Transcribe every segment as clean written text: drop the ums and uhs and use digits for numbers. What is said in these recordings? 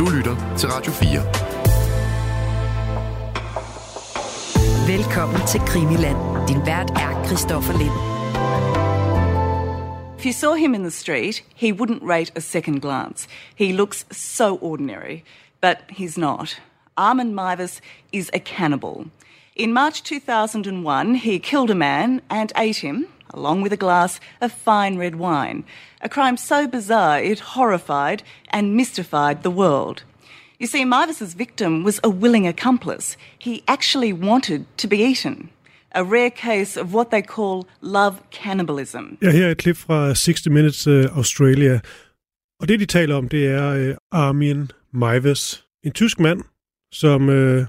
Du lytter til Radio 4. Velkommen til Krimiland. Din vært er Christoffer Lind. If you saw him in the street, he wouldn't rate a second glance. He looks so ordinary, but he's not. Armand Mivas is a cannibal. In March 2001, he killed a man and ate him, along with a glass of fine red wine. A crime so bizarre it horrified and mystified the world. You see, Mivas' victim was a willing accomplice. He actually wanted to be eaten. A rare case of what they call love cannibalism. Ja, her er et klip fra 60 Minutes Australia. Og det, de taler om, det er Armin Mivas. En tysk mand, som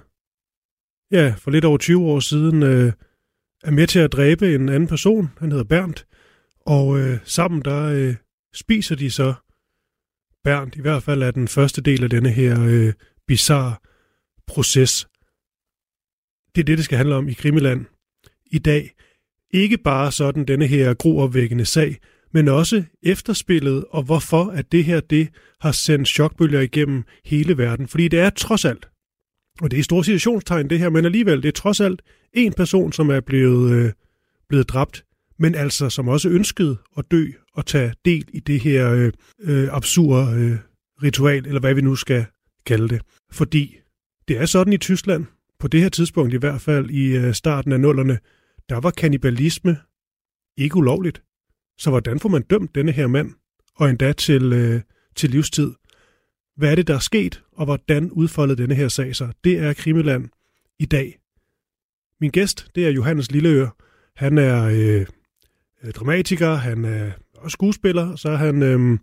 for lidt over 20 år siden er med til at dræbe en anden person. Han hedder Bernd. Og sammen der spiser de så Bernd. I hvert fald er den første del af denne her bizarre proces. Det er det skal handle om i Krimiland i dag. Ikke bare sådan denne her gruopvækkende sag, men også efterspillet, og hvorfor at det her det har sendt chokbølger igennem hele verden. Fordi det er trods alt, og det er store situationstegn det her, men alligevel, det er trods alt en person, som er blevet dræbt, men altså som også ønskede at dø og tage del i det her absurde ritual, eller hvad vi nu skal kalde det. Fordi det er sådan i Tyskland, på det her tidspunkt i hvert fald i starten af 00'erne, der var kannibalisme ikke ulovligt. Så hvordan får man dømt denne her mand, og endda til livstid? Hvad er det, der er sket, og hvordan udfoldede denne her sag sig? Det er Krimiland i dag. Min gæst, det er Johannes Lilleør. Han er dramatiker, han er også skuespiller, og så er han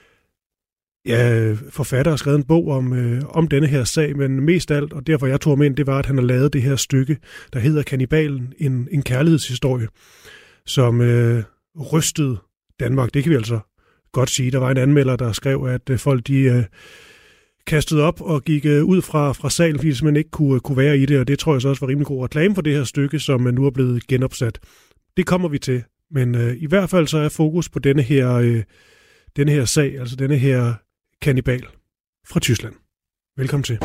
forfatter og skrevet en bog om denne her sag, men mest alt, og derfor jeg tog ham ind, det var, at han har lavet det her stykke, der hedder Kannibalen, en kærlighedshistorie, som rystede Danmark. Det kan vi altså godt sige. Der var en anmelder, der skrev, at folk de kastede op og gik ud fra salen, fordi man ikke kunne være i det, og det tror jeg så også var rimelig god reklame for det her stykke, som nu er blevet genopsat. Det kommer vi til, men i hvert fald så er fokus på denne her sag, altså denne her kannibal fra Tyskland. Velkommen til.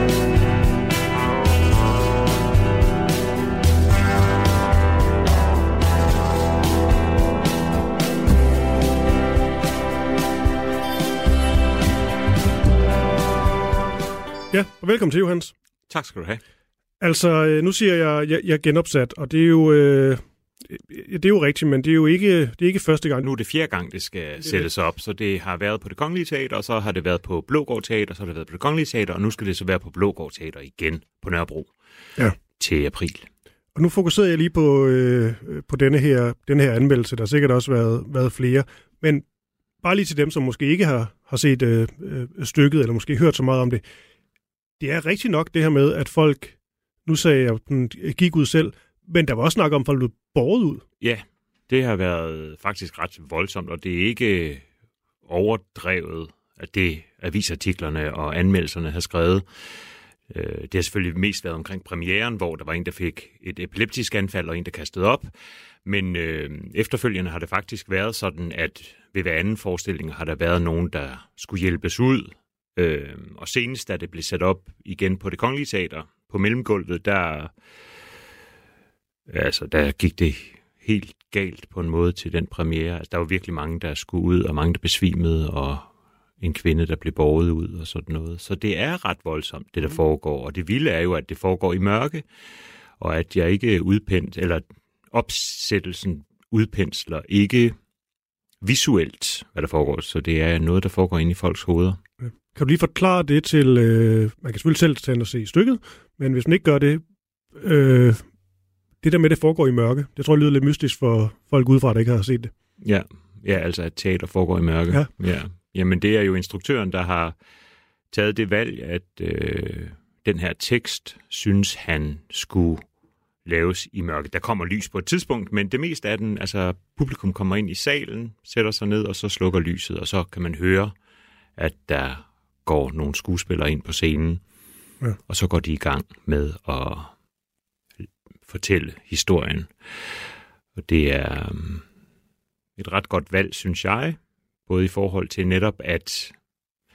Ja, og velkommen til, Johannes. Tak skal du have. Altså, nu siger jeg genopsat, og det er jo rigtigt, men det er ikke første gang. Nu er det 4. gang, det skal sættes op, så det har været på Det Kongelige Teater, og så har det været på Blågård Teater, og så har det været på Det Kongelige Teater, og nu skal det så være på Blågård Teater igen på Nørrebro til april. Og nu fokuserer jeg lige på denne her anmeldelse. Der har sikkert også været flere, men bare lige til dem, som måske ikke har set stykket, eller måske hørt så meget om det. Det er rigtigt nok det her med, at folk, nu sagde jeg, den gik ud selv, men der var også snak om, at folk blev båret ud. Ja, det har været faktisk ret voldsomt, og det er ikke overdrevet, at det avisartiklerne og anmeldelserne har skrevet. Det har selvfølgelig mest været omkring premieren, hvor der var en, der fik et epileptisk anfald, og en, der kastede op. Men efterfølgende har det faktisk været sådan, at ved hver anden forestilling har der været nogen, der skulle hjælpes ud. Og senest, da det blev sat op igen på Det Kongelige Teater, på mellemgulvet, der gik det helt galt på en måde til den premiere. Altså, der var virkelig mange, der skulle ud, og mange, der besvimede, og en kvinde, der blev båret ud, og sådan noget. Så det er ret voldsomt, det der foregår. Og det vilde er jo, at det foregår i mørke, og at jeg ikke opsættelsen udpensler ikke visuelt, hvad der foregår. Så det er noget, der foregår inde i folks hoveder. Kan du lige forklare det til, man kan selvfølgelig selv tage og se stykket, men hvis man ikke gør det, det der med, det foregår i mørke, det tror jeg lyder lidt mystisk for folk udefra, der ikke har set det. Ja, altså at teater foregår i mørke. Ja. Jamen det er jo instruktøren, der har taget det valg, at den her tekst, synes han skulle laves i mørke. Der kommer lys på et tidspunkt, men det meste af den, altså publikum kommer ind i salen, sætter sig ned, og så slukker lyset, og så kan man høre, at der går nogle skuespillere ind på scenen, og så går de i gang med at fortælle historien. Og det er et ret godt valg, synes jeg, både i forhold til netop, at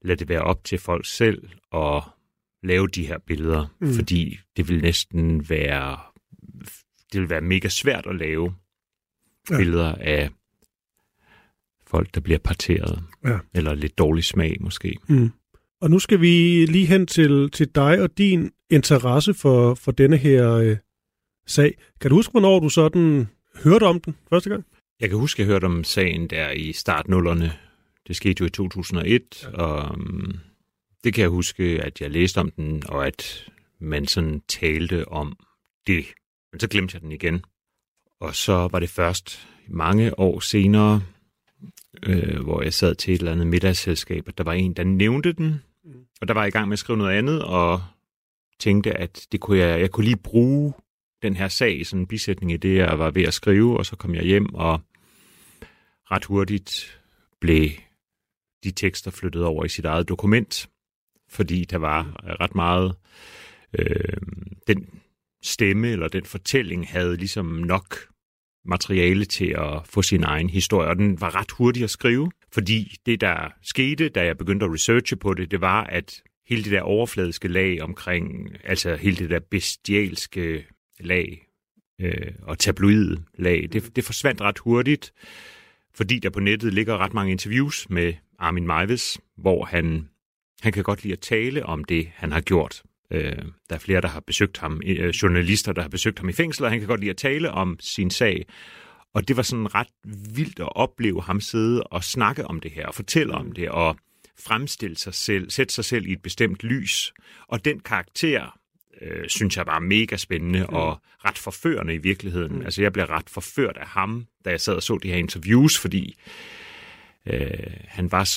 lade det være op til folk selv at lave de her billeder, fordi det vil næsten være, det vil være mega svært at lave billeder af folk, der bliver parteret, eller lidt dårlig smag måske. Og nu skal vi lige hen til dig og din interesse for denne her sag. Kan du huske, hvornår du sådan hørte om den første gang? Jeg kan huske, at jeg hørte om sagen der i startnullerne. Det skete jo i 2001, og det kan jeg huske, at jeg læste om den, og at man sådan talte om det. Men så glemte jeg den igen. Og så var det først mange år senere, hvor jeg sad til et eller andet middagsselskab, at der var en, der nævnte den, og der var jeg i gang med at skrive noget andet, og tænkte, at jeg kunne lige bruge den her sag i sådan en bisætning i det, jeg var ved at skrive, og så kom jeg hjem, og ret hurtigt blev de tekster flyttet over i sit eget dokument, fordi der var ret meget, den stemme eller den fortælling havde ligesom nok materiale til at få sin egen historie, og den var ret hurtig at skrive, fordi det, der skete, da jeg begyndte at researche på det, det var, at hele det der overfladiske lag omkring, altså hele det der bestialske lag og tabloid lag, det forsvandt ret hurtigt, fordi der på nettet ligger ret mange interviews med Armin Meiwes, hvor han kan godt lide at tale om det, han har gjort. Der er flere, der har besøgt ham, journalister, der har besøgt ham i fængsel, og han kan godt lide at tale om sin sag. Og det var sådan ret vildt at opleve ham sidde og snakke om det her, og fortælle om det, og fremstille sig selv, sætte sig selv i et bestemt lys. Og den karakter, synes jeg var mega spændende og ret forførende i virkeligheden. Altså jeg blev ret forført af ham, da jeg sad og så de her interviews, fordi han var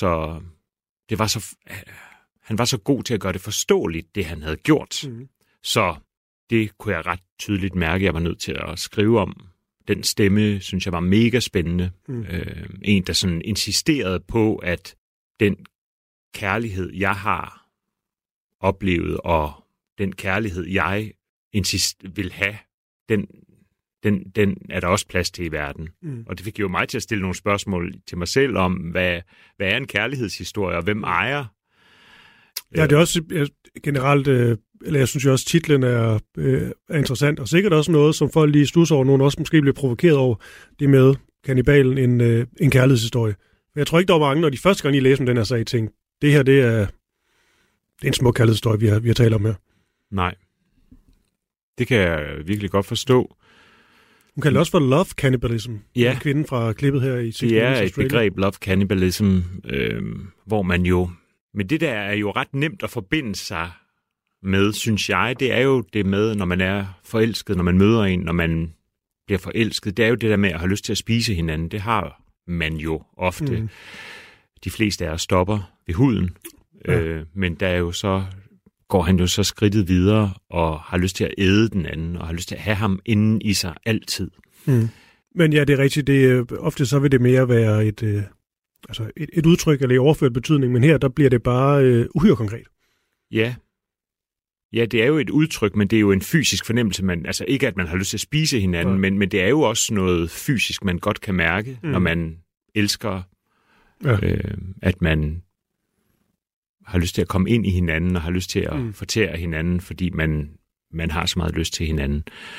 så god til at gøre det forståeligt, det han havde gjort. Så det kunne jeg ret tydeligt mærke, at jeg var nødt til at skrive om. Den stemme, synes jeg, var mega spændende. En, der sådan insisterede på, at den kærlighed, jeg har oplevet, og den kærlighed, jeg vil have, den er der også plads til i verden. Og det fik jo mig til at stille nogle spørgsmål til mig selv om, hvad er en kærlighedshistorie, og hvem ejer? Ja, det er også generelt, eller jeg synes jo også, titlen er interessant, og sikkert også noget, som folk lige stusser over, nogen også måske bliver provokeret over, det med kannibalen, en kærlighedshistorie. Men jeg tror ikke, der var mange, når de første gang I læste om den her sag, tænkte, det her, det er en smuk kærlighedshistorie, vi har talt om her. Nej. Det kan jeg virkelig godt forstå. Hun kalder også for love cannibalism. Ja. Kvinden fra klippet her i 6 Det er et begreb, love cannibalism, hvor man jo... Men det der er jo ret nemt at forbinde sig med, synes jeg. Det er jo det med, når man er forelsket, når man møder en, når man bliver forelsket. Det er jo det der med at have lyst til at spise hinanden. Det har man jo ofte. De fleste af os stopper ved huden. Ja. Men der er jo så... går han jo så skridtet videre og har lyst til at æde den anden, og har lyst til at have ham inden i sig altid. Men ja, det er rigtigt. Ofte så vil det mere være et udtryk eller i overført betydning, men her der bliver det bare uhyre konkret. Ja. Ja, det er jo et udtryk, men det er jo en fysisk fornemmelse. Altså ikke, at man har lyst til at spise hinanden, men det er jo også noget fysisk, man godt kan mærke, når man elsker, at man har lyst til at komme ind i hinanden, og har lyst til at fortære hinanden, fordi man har så meget lyst til hinanden.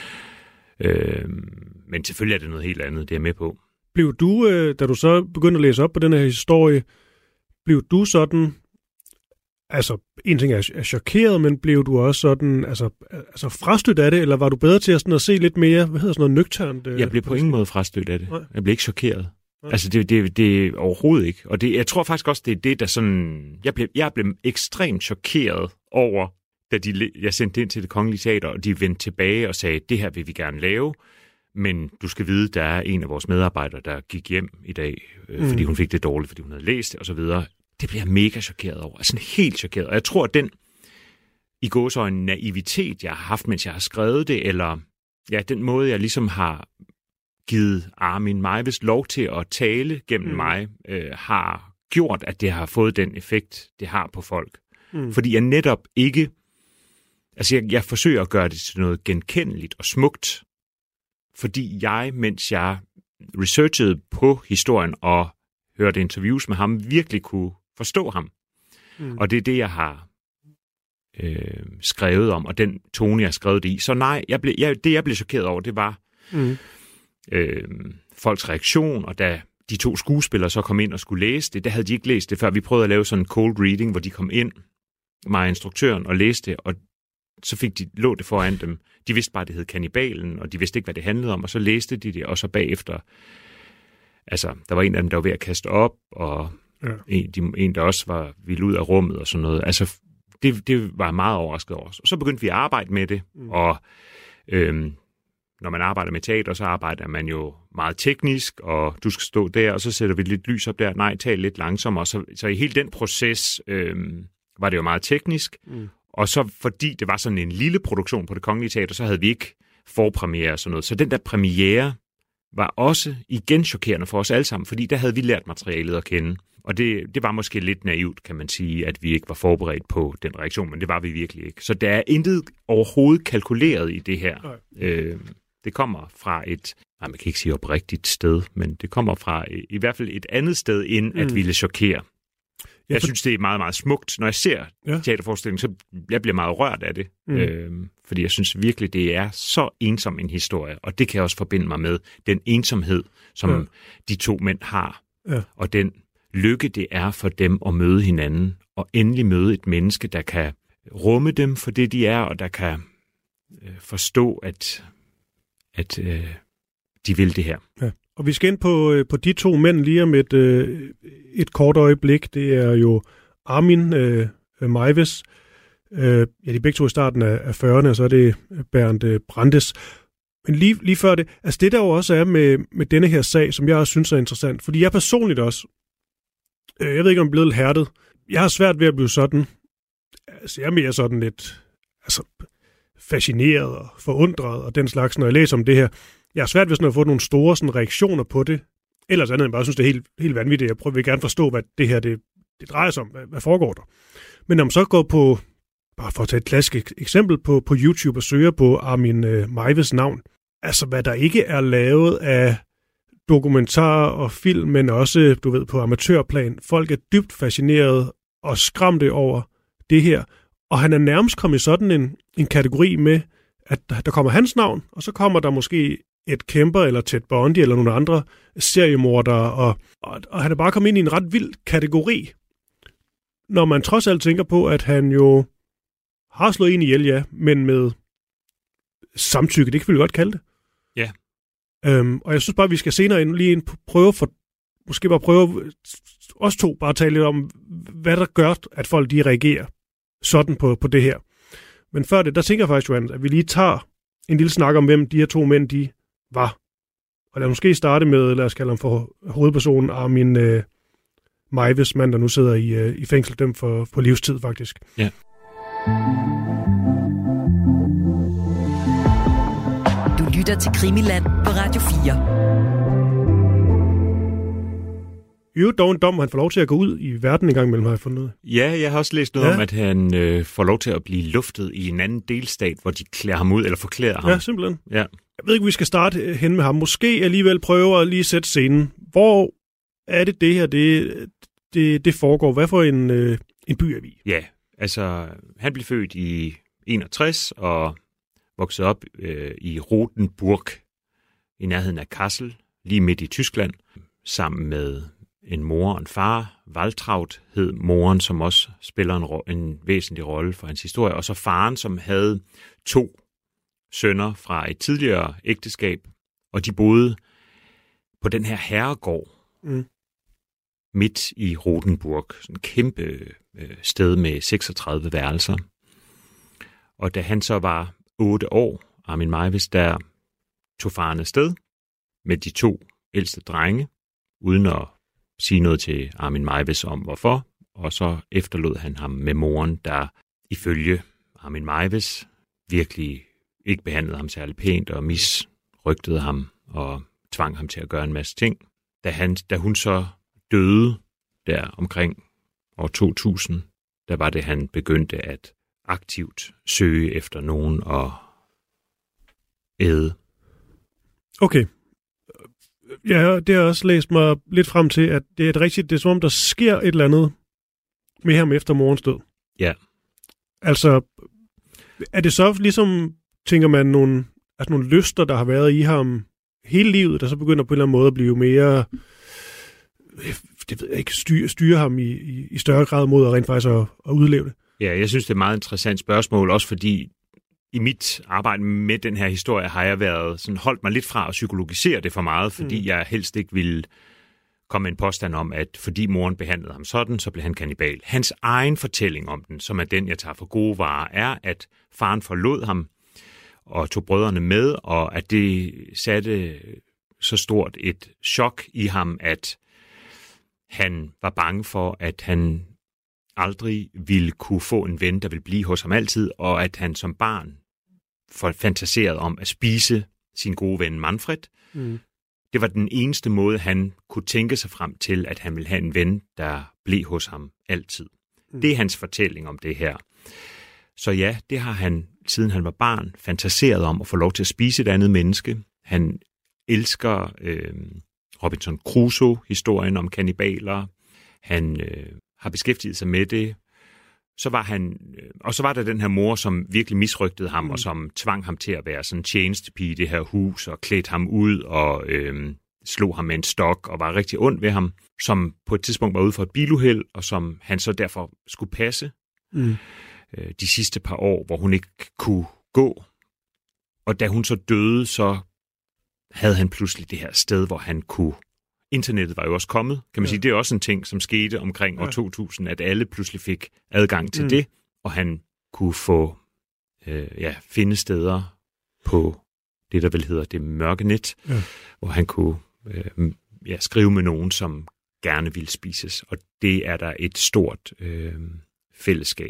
Men selvfølgelig er det noget helt andet, det er med på. Blev du, da du så begyndte at læse op på den her historie, blev du sådan, altså en ting er chokeret, men blev du også sådan, altså frastødt af det, eller var du bedre til at se lidt mere, nøgternt? Jeg blev på ingen måde frastødt af det. Nej. Jeg blev ikke chokeret. Altså, det overhovedet ikke. Og jeg tror faktisk også, det er det, der sådan... Jeg blev ekstremt chokeret over, da jeg sendte det ind til Det Kongelige Teater, og de vendte tilbage og sagde, det her vil vi gerne lave, men du skal vide, der er en af vores medarbejdere, der gik hjem i dag, fordi hun fik det dårligt, fordi hun havde læst det, og så videre. Det bliver jeg mega chokeret over. Altså, helt chokeret. Og jeg tror, at den i gåseøjne naivitet, jeg har haft, mens jeg har skrevet det, eller den måde, jeg ligesom har givet Armin Meiwes lov til at tale gennem mig, har gjort, at det har fået den effekt, det har på folk. Fordi jeg netop ikke... Altså, jeg forsøger at gøre det til noget genkendeligt og smukt, fordi mens jeg researchede på historien og hørte interviews med ham, virkelig kunne forstå ham. Og det er det, jeg har skrevet om, og den tone, jeg har skrevet det i. Så nej, det jeg blev chokeret over, det var folks reaktion, og da de 2 skuespillere så kom ind og skulle læse det, der havde de ikke læst det før. Vi prøvede at lave sådan en cold reading, hvor de kom ind, mig og instruktøren, og læste det, og så lå det foran dem. De vidste bare, at det hed Kannibalen, og de vidste ikke, hvad det handlede om, og så læste de det, og så bagefter, altså, der var en af dem, der var ved at kaste op, og en der også ville ud af rummet, og sådan noget. Altså, det var jeg meget overrasket over. Og så begyndte vi at arbejde med det, og når man arbejder med teater, så arbejder man jo meget teknisk, og du skal stå der, og så sætter vi lidt lys op der. Nej, tal lidt langsommere. Så i hele den proces var det jo meget teknisk, og så fordi det var sådan en lille produktion på Det Kongelige Teater, så havde vi ikke forpremiere og sådan noget. Så den der premiere var også igen chokerende for os alle sammen, fordi der havde vi lært materialet at kende. Og det var måske lidt naivt, kan man sige, at vi ikke var forberedt på den reaktion, men det var vi virkelig ikke. Så der er intet overhovedet kalkuleret i det her. Det kommer fra man kan ikke sige oprigtigt sted, men det kommer fra i hvert fald et andet sted, end at ville chokere. Jeg synes, det er meget, meget smukt. Når jeg ser teaterforestillingen, så jeg bliver meget rørt af det. Fordi jeg synes virkelig, det er så ensom en historie. Og det kan jeg også forbinde mig med den ensomhed, som de 2 mænd har. Ja. Og den lykke, det er for dem at møde hinanden. Og endelig møde et menneske, der kan rumme dem for det, de er, og der kan forstå, at de vil det her. Ja. Og vi skal ind på de 2 mænd lige om et kort øjeblik. Det er jo Armin Meiwes. De er begge 2 i starten af 40'erne, og så er det Bernd Brandes. Men lige før det, altså det der jo også er med denne her sag, som jeg også synes er interessant, fordi jeg personligt også, jeg ved ikke om jeg er blevet lidt hærdet, jeg har svært ved at blive sådan, altså jeg er mere sådan lidt fascineret og forundret og den slags, når jeg læser om det her. Jeg har svært ved sådan at få nogle store sådan, reaktioner på det. Ellers andet end bare synes, det er helt vanvittigt. Jeg vil gerne forstå, hvad det her det drejer sig om. Hvad foregår der? Men når man så går på, bare for at tage et klassisk eksempel, på YouTube og søger på Armin Meiwes navn, altså hvad der ikke er lavet af dokumentarer og film, men også, du ved, på amatørplan. Folk er dybt fascineret og skræmte over det her. Og han er nærmest kommet i sådan en kategori med, at der kommer hans navn, og så kommer der måske et Kemper eller Ted Bundy eller nogle andre seriemordere, og han er bare kommet ind i en ret vild kategori, når man trods alt tænker på, at han jo har slået en ihjel, ja, men med samtykke, det kan vi jo godt kalde det. Ja. Og jeg synes bare, vi skal senere lige prøve os 2 bare tale lidt om, hvad der gør, at folk de reagerer sådan på det her. Men før det, der tænker jeg faktisk, Johan, at vi lige tager en lille snak om, hvem de her 2 mænd, de var. Og lad os måske starte med, lad os kalde ham for hovedpersonen Armin Meiwes, mand, der nu sidder i fængsel, dem på livstid faktisk. Ja. Du lytter til Krimiland på Radio 4. Jo, dog en dom, han får lov til at gå ud i verden en gang imellem, har jeg fundet ud. Ja, jeg har også læst noget om, at han får lov til at blive luftet i en anden delstat, hvor de klæder ham ud, eller forklæder ham. Ja, simpelthen. Ja. Jeg ved ikke, vi skal starte hen med ham. Måske alligevel prøve at lige sætte scenen. Hvor er det her, det foregår? Hvad for en by er vi? Ja, altså han blev født i 61 og voksede op i Rotenburg i nærheden af Kassel, lige midt i Tyskland, sammen med en mor og en far. Waltraud hed moren, som også spiller en væsentlig rolle for hans historie, og så faren, som havde 2 sønner fra et tidligere ægteskab, og de boede på den her herregård midt i Rotenburg, sådan en kæmpe sted med 36 værelser. Og da han så var 8 år, Armin Meiwes, der tog faren afsted med de 2 ældste drenge, uden at sige noget til Armin Meiwes om hvorfor, og så efterlod han ham med moren, der ifølge Armin Meiwes virkelig ikke behandlede ham særlig pænt og misrygtede ham og tvang ham til at gøre en masse ting. Da hun så døde der omkring år 2000, der var det, han begyndte at aktivt søge efter nogen og æde. Okay. Ja, det har også læst mig lidt frem til, at det er rigtigt, det er som om, der sker et eller andet med ham efter morens død. Ja. Altså, er det så ligesom, tænker man, nogle lyster, der har været i ham hele livet, der så begynder på en eller anden måde at blive mere, det ved jeg ikke, styre ham i større grad mod at rent faktisk at udleve det? Ja, jeg synes, det er et meget interessant spørgsmål, også fordi i mit arbejde med den her historie har jeg været sådan, holdt mig lidt fra at psykologisere det for meget, fordi jeg helst ikke ville komme med en påstand om, at fordi moren behandlede ham sådan, så blev han kannibal. Hans egen fortælling om den, som er den, jeg tager for gode varer, er, at faren forlod ham og tog brødrene med, og at det satte så stort et chok i ham, at han var bange for, at han aldrig ville kunne få en ven, der ville blive hos ham altid, og at han som barn fantaserede om at spise sin gode ven Manfred. Det var den eneste måde, han kunne tænke sig frem til, at han ville have en ven, der blev hos ham altid. Det er hans fortælling om det her. Så ja, det har han, siden han var barn, fantaseret om at få lov til at spise et andet menneske. Han elsker Robinson Crusoe-historien om kannibaler. Han har beskæftiget sig med det. Så var der den her mor, som virkelig misrygtede ham, og som tvang ham til at være sådan en tjenestepige i det her hus, og klædte ham ud, og slog ham med en stok, og var rigtig ond ved ham, som på et tidspunkt var ude for et biluheld, og som han så derfor skulle passe de sidste par år, hvor hun ikke kunne gå. Og da hun så døde, så havde han pludselig det her sted, hvor han kunne. Internettet var jo også kommet, kan man sige. Det er også en ting, som skete omkring år 2000, at alle pludselig fik adgang til det, og han kunne få finde steder på det, der vel hedder det mørke net, hvor han kunne skrive med nogen, som gerne ville spises. Og det er der et stort fællesskab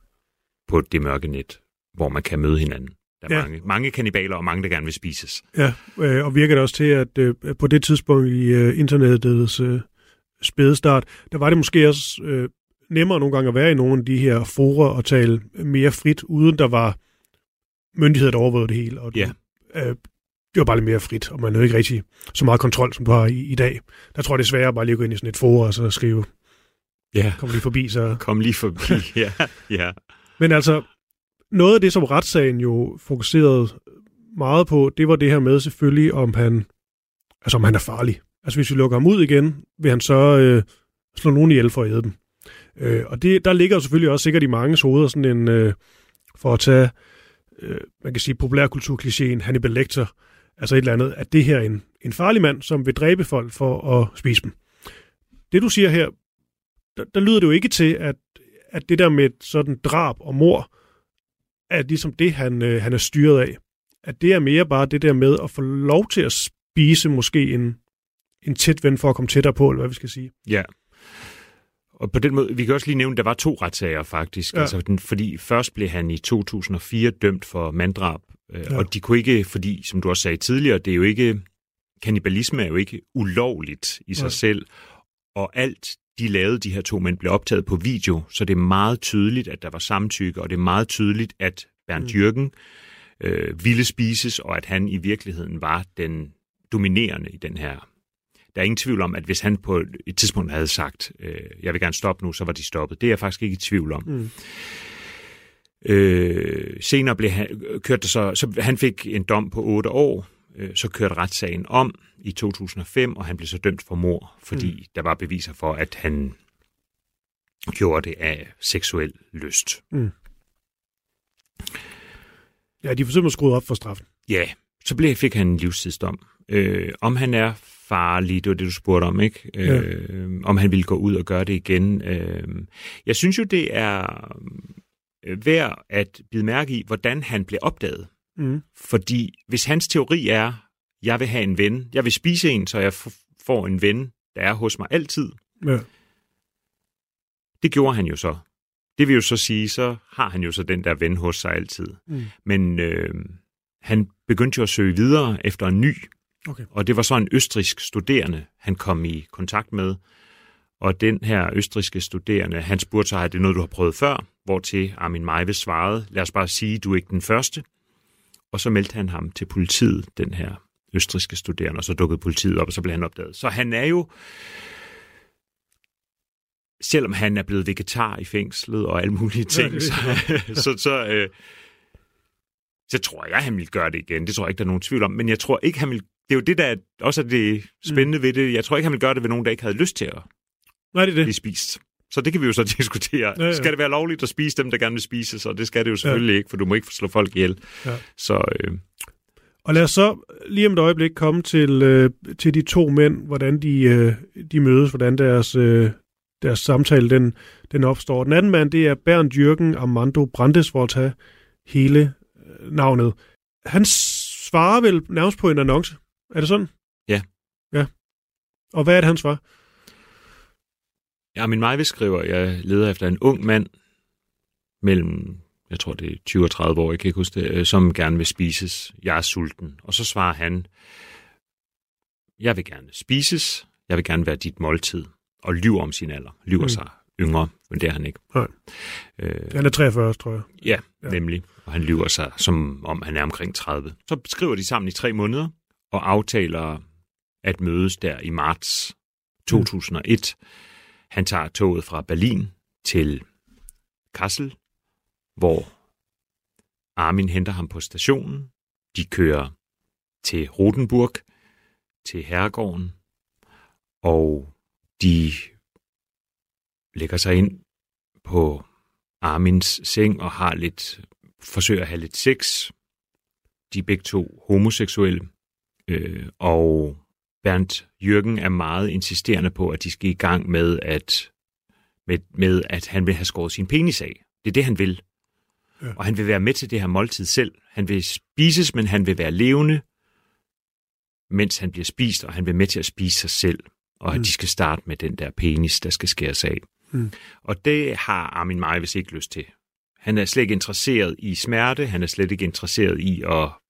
på det mørke net, hvor man kan møde hinanden. Der er mange kannibaler, og mange, der gerne vil spises. Ja, og virker det også til, at på det tidspunkt i internettets spædestart, der var det måske også nemmere nogle gange at være i nogle af de her forer og tale mere frit, uden der var myndigheder, der overvågede det hele. Og det var bare lidt mere frit, og man havde ikke rigtig så meget kontrol, som du har i dag. Der tror jeg, det er sværere bare lige at gå ind i sådan et forer og så skrive, kom lige forbi. Så. Kom lige forbi, ja. Men altså, noget af det, som retssagen jo fokuserede meget på, det var det her med selvfølgelig, om han er farlig. Altså hvis vi lukker ham ud igen, vil han så slå nogen ihjel for at æde dem. Og der ligger jo selvfølgelig også sikkert i mange hoveder sådan en, for at tage, man kan sige, populærkulturklichéen Hannibal Lecter, altså et eller andet, at det her er en farlig mand, som vil dræbe folk for at spise dem. Det du siger her, der lyder det jo ikke til, at det der med sådan drab og mord, er ligesom det, han er styret af. At det er mere bare det der med at få lov til at spise måske en tæt ven for at komme tættere på, eller hvad vi skal sige. Ja. Og på den måde, vi kan også lige nævne, at der var 2 retssager faktisk. Ja. Altså, fordi først blev han i 2004 dømt for manddrab. Og de kunne ikke, fordi, som du også sagde tidligere, det er jo ikke, kannibalisme er jo ikke ulovligt i sig selv. Og alt de lavede, de her 2 mænd, blev optaget på video, så det er meget tydeligt, at der var samtykke, og det er meget tydeligt, at Bernd Jürgen ville spises, og at han i virkeligheden var den dominerende i den her. Der er ingen tvivl om, at hvis han på et tidspunkt havde sagt, jeg vil gerne stoppe nu, så var de stoppet. Det er jeg faktisk ikke i tvivl om. Senere kørte så han fik en dom på 8 år, så kørte retssagen om i 2005, og han blev så dømt for mord, fordi der var beviser for, at han gjorde det af seksuel lyst. Ja, de får simpelthen skruet op for straffen. Ja, så fik han en livstidsdom. Om han er farlig, det var det, du spurgte om, ikke? Om han ville gå ud og gøre det igen. Jeg synes jo, det er værd at bide mærke i, hvordan han blev opdaget. Fordi hvis hans teori er, jeg vil have en ven, jeg vil spise en, så jeg får en ven, der er hos mig altid. Ja. Det gjorde han jo så. Det vil jo så sige, så har han jo så den der ven hos sig altid. Men han begyndte jo at søge videre efter en ny. Okay. Og det var så en østrigsk studerende, han kom i kontakt med. Og den her østrigske studerende, han spurgte sig, er det noget, du har prøvet før? Hvortil Armin Meiwes svarede, lad os bare sige, du er ikke den første. Og så meldte han ham til politiet, den her østrigske studerende, og så dukkede politiet op, og så blev han opdaget. Så han er jo selvom han er blevet vegetar i fængslet og alle mulige ting, så tror jeg, han vil gøre det igen. Det tror jeg ikke, der er nogen tvivl om. Men jeg tror ikke, han vil... Det er jo det, der også er det spændende ved det. Jeg tror ikke, han vil gøre det ved nogen, der ikke havde lyst til at blive spist. Så det kan vi jo så diskutere. Ja. Skal det være lovligt at spise dem, der gerne vil spises? Og det skal det jo selvfølgelig ikke, for du må ikke slå folk ihjel. Ja. Så... Og lad os så lige om et øjeblik komme til de to mænd, hvordan de mødes, hvordan deres samtale den opstår. Den anden mand, det er Bernd Jürgen Armando Brandes, for at tage hele navnet. Han svarer vel nærmest på en annonce. Er det sådan? Ja. Ja. Og hvad er det, han svarer? Ja, min Maivis skriver, jeg leder efter en ung mand mellem... Jeg tror, det er 20 og 30 år, jeg kan ikke huske det, som gerne vil spises. Jeg er sulten. Og så svarer han, jeg vil gerne spises, jeg vil gerne være dit måltid. Og lyver om sin alder. Lyver sig yngre, men det er han ikke. Nej. Han er 43, tror jeg. Ja, nemlig. Og han lyver sig, som om han er omkring 30. Så skriver de sammen i 3 måneder, og aftaler at mødes der i marts 2001. Han tager toget fra Berlin til Kassel, hvor Armin henter ham på stationen. De kører til Rotenburg, til herregården, og de lægger sig ind på Armins seng og forsøger at have lidt sex. De er begge to homoseksuelle, og Bernd Jürgen er meget insisterende på, at de skal i gang med, at han vil have skåret sin penis af. Det er det, han vil. Ja. Og han vil være med til det her måltid selv. Han vil spises, men han vil være levende, mens han bliver spist, og han vil med til at spise sig selv. Og at de skal starte med den der penis, der skal skæres af. Og det har Armin Maivis ikke lyst til. Han er slet ikke interesseret i smerte. Han er slet ikke interesseret i,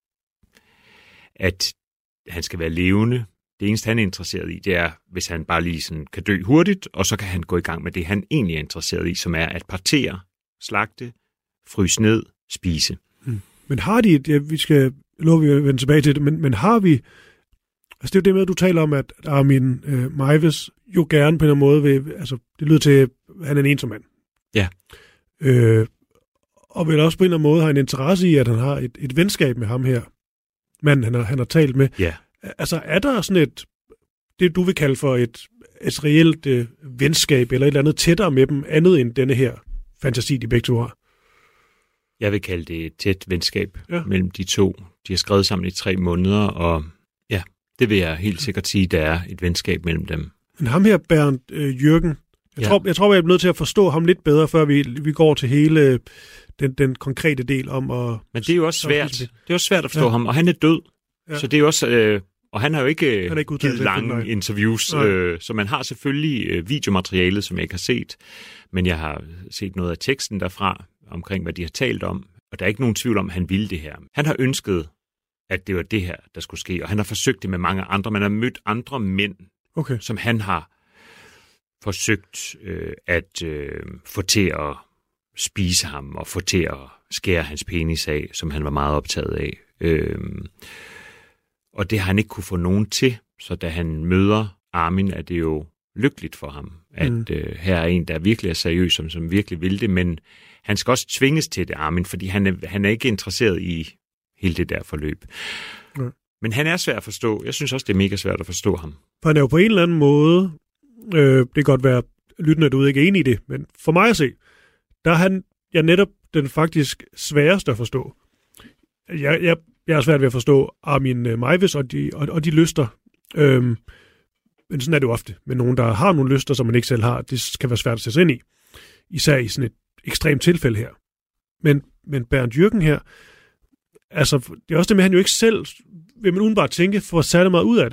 at han skal være levende. Det eneste, han er interesseret i, det er, hvis han bare lige sådan kan dø hurtigt, og så kan han gå i gang med det, han egentlig er interesseret i, som er at partere, slagte, fryse ned, spise. Men har de, vi skal love at vende tilbage til det, men har vi, altså det er jo det med, at du taler om, at Armin Maivis jo gerne på en måde vil, altså det lyder til, at han er en ensom mand. Ja. Og vel også på en eller anden måde har en interesse i, at han har et venskab med ham her, manden han har talt med. Ja. Altså er der sådan det du vil kalde for et reelt venskab, eller et eller andet tættere med dem, andet end denne her fantasi, de begge to har? Jeg vil kalde det et tæt venskab mellem de to. De har skrevet sammen i 3 måneder, og ja, det vil jeg helt sikkert sige, der er et venskab mellem dem. Men ham her, Bernd Jürgen, jeg tror, jeg er nødt til at forstå ham lidt bedre, før vi går til hele den konkrete del om at... Men det er jo også svært. Det er også svært at forstå ham, og han er død. Ja. Så det er også... og han har jo ikke givet lange interviews, så man har selvfølgelig videomaterialet, som jeg ikke har set, men jeg har set noget af teksten derfra, omkring hvad de har talt om, og der er ikke nogen tvivl om, at han ville det her. Han har ønsket, at det var det her, der skulle ske, og han har forsøgt det med mange andre. Man har mødt andre mænd, som han har forsøgt at få til at spise ham, og få til at skære hans penis af, som han var meget optaget af. Og det har han ikke kunne få nogen til, så da han møder Armin, er det jo lykkeligt for ham, at her er en, der virkelig er seriøs, som virkelig vil det, men han skal også tvinges til det, Armin, fordi han er ikke interesseret i hele det der forløb. Ja. Men han er svær at forstå. Jeg synes også, det er mega svært at forstå ham. For han er jo på en eller anden måde, det kan godt være, lyttende, at du ikke er enig i det, men for mig at se, der er han netop den faktisk sværeste at forstå. Jeg er svært ved at forstå Armin Maivis og de lyster. Men sådan er det jo ofte. Men nogen, der har nogle lyster, som man ikke selv har, det kan være svært at sætte sig ind i. Især i sådan et ekstremt tilfælde her. Men Bernd Jürgen her, altså, det er også det med, at han jo ikke selv, vil man udenbart tænke, får særlig meget ud af det.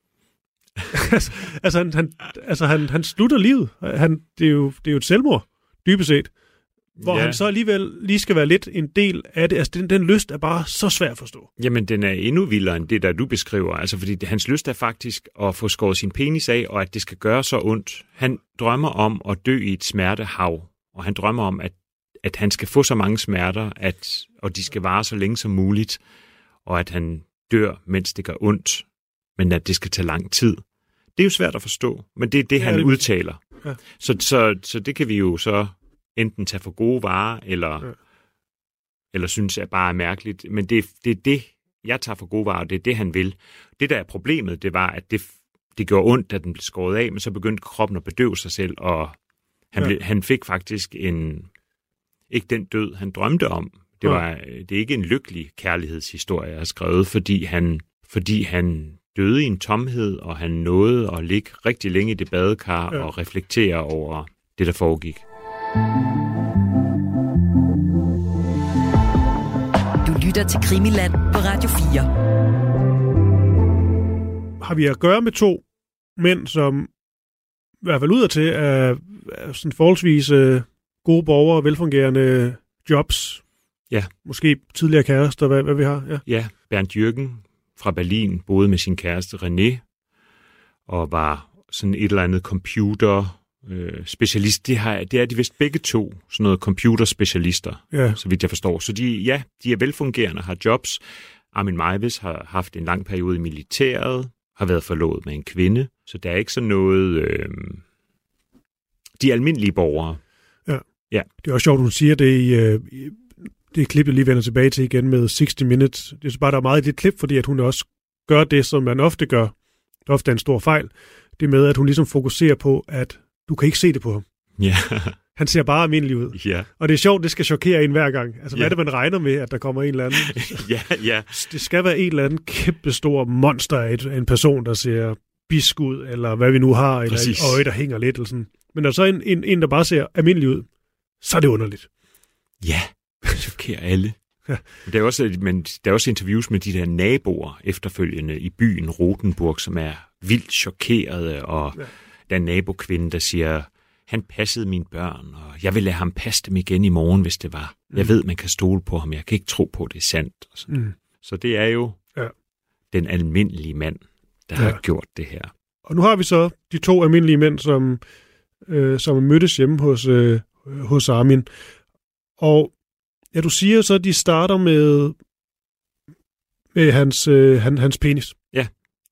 Han slutter livet. Det er jo et selvmord, dybest set. Hvor han så alligevel lige skal være lidt en del af det. Altså, den lyst er bare så svær at forstå. Jamen, den er endnu vildere end det, der du beskriver. Altså, fordi hans lyst er faktisk at få skåret sin penis af, og at det skal gøre så ondt. Han drømmer om at dø i et smertehav, og han drømmer om, at han skal få så mange smerter, og de skal vare så længe som muligt, og at han dør, mens det gør ondt, men at det skal tage lang tid. Det er jo svært at forstå, men det er det, han udtaler. Ja. Så det kan vi jo så enten tage for gode varer, eller synes er bare mærkeligt. Men det er det, jeg tager for gode varer, og det er det, han vil. Det, der er problemet, det var, at det gjorde ondt, da den blev skåret af, men så begyndte kroppen at bedøve sig selv, og han fik faktisk ikke den død, han drømte om. Det er ikke en lykkelig kærlighedshistorie, jeg har skrevet, fordi han døde i en tomhed, og han nåede at ligge rigtig længe i det badekar og reflektere over det, der foregik. Du lytter til Krimiland på Radio 4. Har vi at gøre med to mænd, som i hvert fald udadtil er sådan forholdsvis gode borgere, velfungerende jobs. Ja. Måske tidligere kærester, hvad vi har. Ja, Bernd Jürgen fra Berlin boede med sin kæreste René, og var sådan et eller andet computerspecialist. Det er de vist begge to, sådan noget computerspecialister, så vidt jeg forstår. Så de er velfungerende, har jobs. Armin Meiwes har haft en lang periode i militæret, har været forlovet med en kvinde, så der er ikke sådan noget... de almindelige borgere. Ja. Det er også sjovt, hun siger det i det klip, jeg lige vender tilbage til igen med 60 Minutes. Det er så bare, der er meget i det klip, fordi at hun også gør det, som man ofte gør. Det er ofte en stor fejl. Det med, at hun ligesom fokuserer på, at du kan ikke se det på ham. Ja. Han ser bare almindelig ud. Ja. Og det er sjovt, det skal chokere en hver gang. Altså, hvad er det, man regner med, at der kommer en eller anden? Ja. Det skal være en eller anden kæmpe stor monster af en person, der ser bisk ud, eller hvad vi nu har, eller et øje, der hænger lidt. Eller sådan. Men når så en, der bare ser almindelig ud, så er det underligt. Ja, det chokerer alle. Ja. Der er også interviews med de der naboer efterfølgende i byen Rotenburg, som er vildt chokerede, og der er en nabokvinde, der siger, han passede mine børn, og jeg vil lade ham passe dem igen i morgen, hvis det var. Jeg ved, man kan stole på ham, jeg kan ikke tro på, at det er sandt. Og sådan. Så det er jo den almindelige mand, der har gjort det her. Og nu har vi så de to almindelige mænd, som mødtes hjemme hos Armin. Og ja, du siger så, at de starter med hans penis. Ja.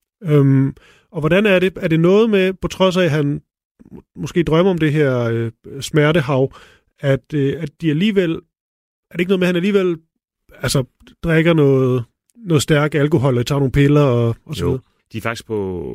Og hvordan er det? Er det noget med, på trods af, at han måske drømmer om det her smertehav, at de alligevel... Er det ikke noget med, at han alligevel drikker noget stærk alkohol, og tager nogle piller og så videre? De er faktisk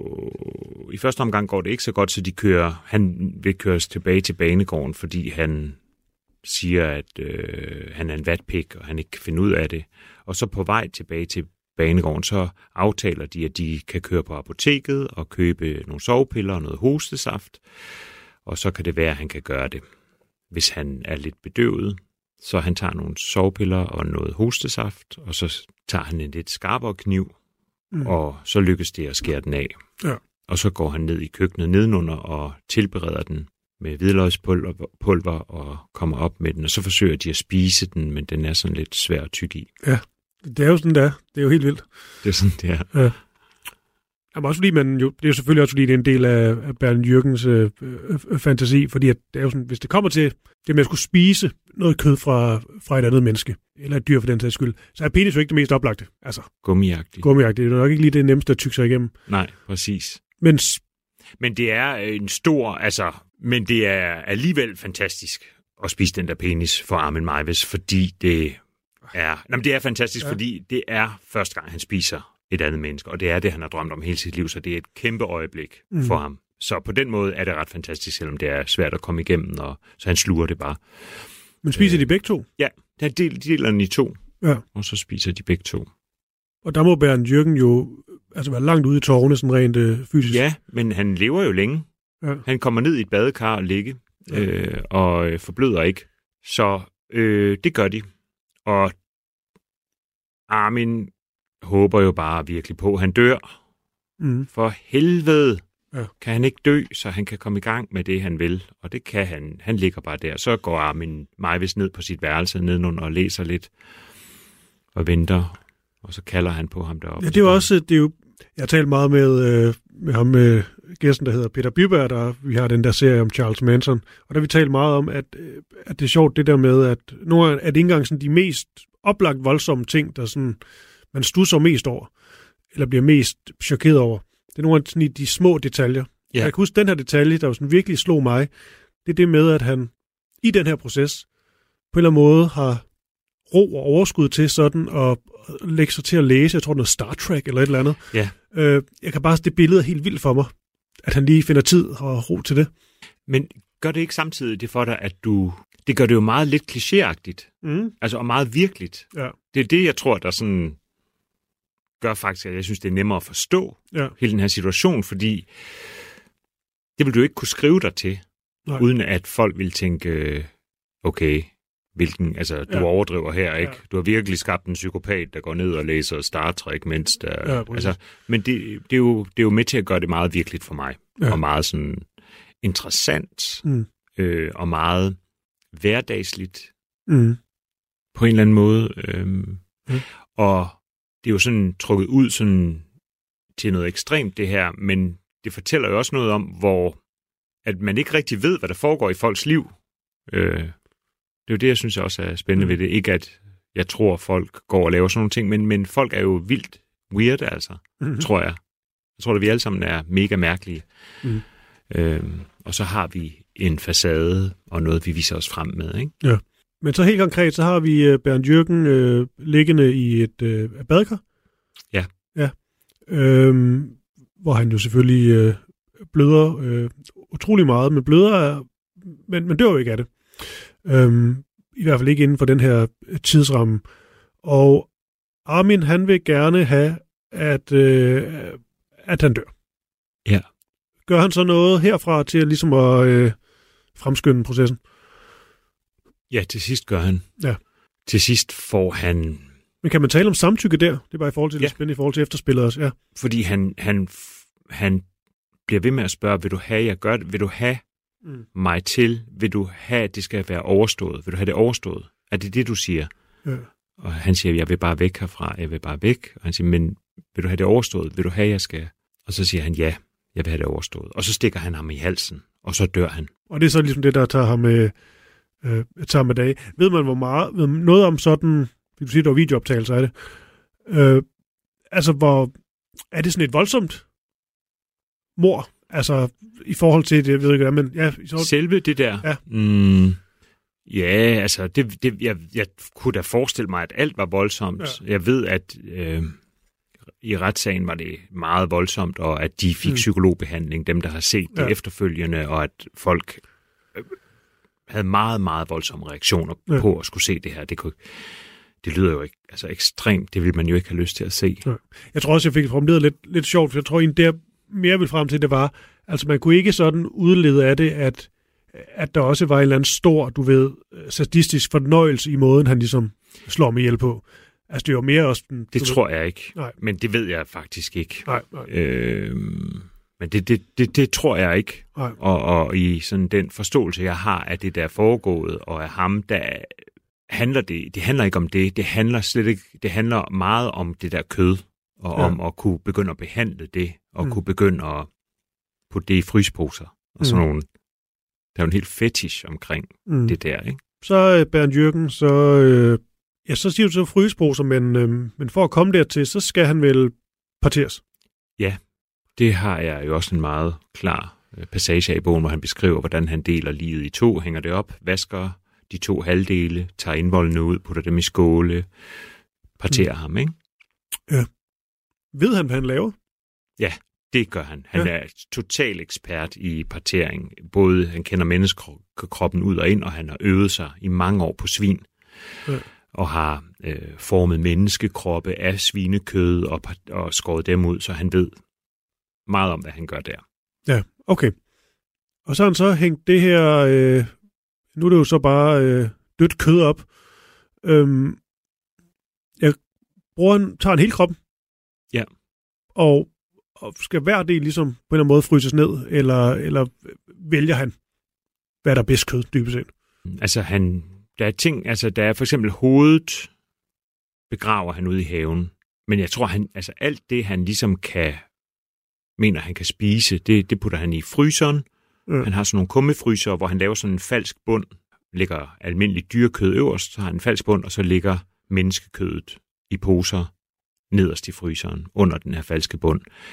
i første omgang går det ikke så godt, så han vil køres tilbage til banegården, fordi han siger, at han er en vatpik, og han ikke kan finde ud af det. Og så på vej tilbage til banegården, så aftaler de, at de kan køre på apoteket og købe nogle sovepiller og noget hostesaft. Og så kan det være, at han kan gøre det, hvis han er lidt bedøvet. Så han tager nogle sovepiller og noget hostesaft, og så tager han en lidt skarpere kniv, og så lykkes det at skære den af. Ja. Og så går han ned i køkkenet nedenunder og tilbereder den med hvidløgspulver og kommer op med den, og så forsøger de at spise den, men den er sådan lidt svær at tygge i. Ja, det er jo sådan, det er. Det er jo helt vildt. Det er sådan, det er. Ja. Jamen også fordi det er jo selvfølgelig også fordi, det er en del af Bernd Jürgens fantasi, fordi at det er jo sådan, hvis det kommer til det med at skulle spise noget kød fra et andet menneske, eller et dyr for den sags skyld, så er penis jo ikke det mest oplagte. Altså, Gummiagtigt. Det er nok ikke lige det nemmeste at tygge sig igennem. Nej, præcis. Men det er en stor, men det er alligevel fantastisk at spise den der penis for Armin Meiwes, fordi det er fantastisk, fordi det er første gang, han spiser et andet menneske, og det er det, han har drømt om hele sit liv, så det er et kæmpe øjeblik for ham. Så på den måde er det ret fantastisk, selvom det er svært at komme igennem, og så han sluger det bare. Men spiser de begge to? Ja, de deler den i to, og så spiser de begge to. Og der må Bernd Jürgen jo være langt ude i tårne, sådan rent fysisk. Ja, men han lever jo længe. Ja. Han kommer ned i et badekar og ligge, og forbløder ikke. Så det gør de. Og Armin håber jo bare virkelig på, at han dør. For helvede kan han ikke dø, så han kan komme i gang med det, han vil. Og det kan han. Han ligger bare der. Så går Armin Meiwes ned på sit værelse nedenunder og læser lidt og venter. Og så kalder han på ham deroppe. Ja, det er også... jeg har talt meget med ham, med gæsten, der hedder Peter Byberg, vi har den der serie om Charles Manson. Og der vi talt meget om, at det er sjovt det der med, at nu er det ikke engang sådan de mest oplagt voldsomme ting, der sådan, man stusser mest over, eller bliver mest chokeret over. Det er nogle af de små detaljer. Ja. Jeg kan huske den her detalje, der jo sådan virkelig slog mig. Det er det med, at han i den her proces på en eller anden måde har ro og overskud til sådan at lægge sig til at læse. Jeg tror, noget Star Trek eller et eller andet. Ja. Jeg kan bare, det billede er helt vildt for mig, at han lige finder tid og ro til det. Men gør det ikke samtidig det for dig, at det gør det jo meget lidt klichéagtigt, altså og meget virkeligt. Ja. Det er det, jeg tror, der sådan gør faktisk, at jeg synes, det er nemmere at forstå hele den her situation, fordi det vil du ikke kunne skrive dig til, uden at folk vil tænke, okay, du overdriver her, ikke? Du har virkelig skabt en psykopat, der går ned og læser Star Trek, mens der... men det er jo med til at gøre det meget virkeligt for mig, og meget sådan interessant, og meget hverdagsligt, på en eller anden måde. Og det er jo sådan trukket ud sådan til noget ekstremt, det her, men det fortæller jo også noget om, at man ikke rigtig ved, hvad der foregår i folks liv. Det er jo det, jeg synes også er spændende ved det. Ikke at jeg tror, folk går og laver sådan nogle ting, men folk er jo vildt weird, altså, tror jeg. Jeg tror, at vi alle sammen er mega mærkelige. Og så har vi en facade og noget, vi viser os frem med, ikke? Ja. Men så helt konkret, så har vi Bernd Jürgen liggende i et badekar. Ja. Ja. Hvor han jo selvfølgelig bløder utrolig meget, men bløder, men dør jo ikke af det. I hvert fald ikke inden for den her tidsramme. Og Armin, han vil gerne have, at han dør. Ja. Gør han så noget herfra til ligesom at fremskynde processen? Ja, til sidst gør han. Ja. Til sidst får han... Men kan man tale om samtykke der? Det er bare i forhold til det spændende, i forhold til efterspillet også. Ja. Fordi han bliver ved med at spørge, vil du have, jeg gør det? Vil du have mig til? Vil du have, at det skal være overstået? Vil du have det overstået? Er det det, du siger? Ja. Og han siger, jeg vil bare væk herfra. Jeg vil bare væk. Og han siger, men vil du have det overstået? Vil du have, jeg skal? Og så siger han, ja, jeg vil have det overstået. Og så stikker han ham i halsen, og så dør han. Og det er så ligesom det, der tager ham med dag. Ved man, hvor meget? Ved man noget om sådan... Du siger, der var videooptagelser af det. Hvor... Er det sådan et voldsomt mord? Altså, i forhold til det, jeg ved ikke hvad, men... Ja, selve det der? Ja. Ja, altså, jeg kunne da forestille mig, at alt var voldsomt. Ja. Jeg ved, at i retssagen var det meget voldsomt, og at de fik psykologbehandling, dem, der har set det efterfølgende, og at folk havde meget, meget voldsomme reaktioner på at skulle se det her. Det lyder jo ikke ekstremt. Det ville man jo ikke have lyst til at se. Ja. Jeg tror også, jeg fik formuleret lidt sjovt, for jeg tror egentlig, det mere vil frem til, det var, altså man kunne ikke sådan udlede af det, at der også var en eller anden stor, sadistisk fornøjelse i måden, han ligesom slår med ihjel på. Altså det var mere også... Det tror jeg ikke, men det ved jeg faktisk ikke. Nej. Men det tror jeg ikke. Og i sådan den forståelse, jeg har af det, der er foregået, og af ham, der handler det handler ikke om det. Det handler slet ikke. Det handler meget om det der kød, og om at kunne begynde at behandle det, og kunne begynde at putte det i frysposer. Og sådan nogle... Der er jo en helt fetish omkring det der, ikke? Så Bernd Jürgen, så siger du så frysposer, men for at komme dertil, så skal han vel parteres? Ja, det har jeg jo også en meget klar passage af i bogen, hvor han beskriver, hvordan han deler livet i to, hænger det op, vasker de to halvdele, tager indvoldene ud, putter dem i skåle, parterer ham, ikke? Ja. Ved han, hvad han laver? Ja, det gør han. Han er total ekspert i partering. Både han kender menneskekroppen ud og ind, og han har øvet sig i mange år på svin. Ja. Og har formet menneskekroppe af svinekød og skåret dem ud, så han ved meget om, hvad han gør der. Ja, okay. Og så har han så hængt det her, nu er det jo så bare dødt kød op. Tager han hele kroppen. Ja. Og skal hver del ligesom på en eller anden måde fryses ned, eller vælger han, hvad der er bedst kød, dybest set? Altså der er ting, der er for eksempel hovedet, begraver han ude i haven, men jeg tror, alt det, han ligesom mener, han kan spise, det putter han i fryseren. Han har sådan nogle kummefryser, hvor han laver sådan en falsk bund, lægger almindelig dyrekød øverst, så har han en falsk bund, og så ligger menneskekødet i poser nederst i fryseren, under den her falske bund.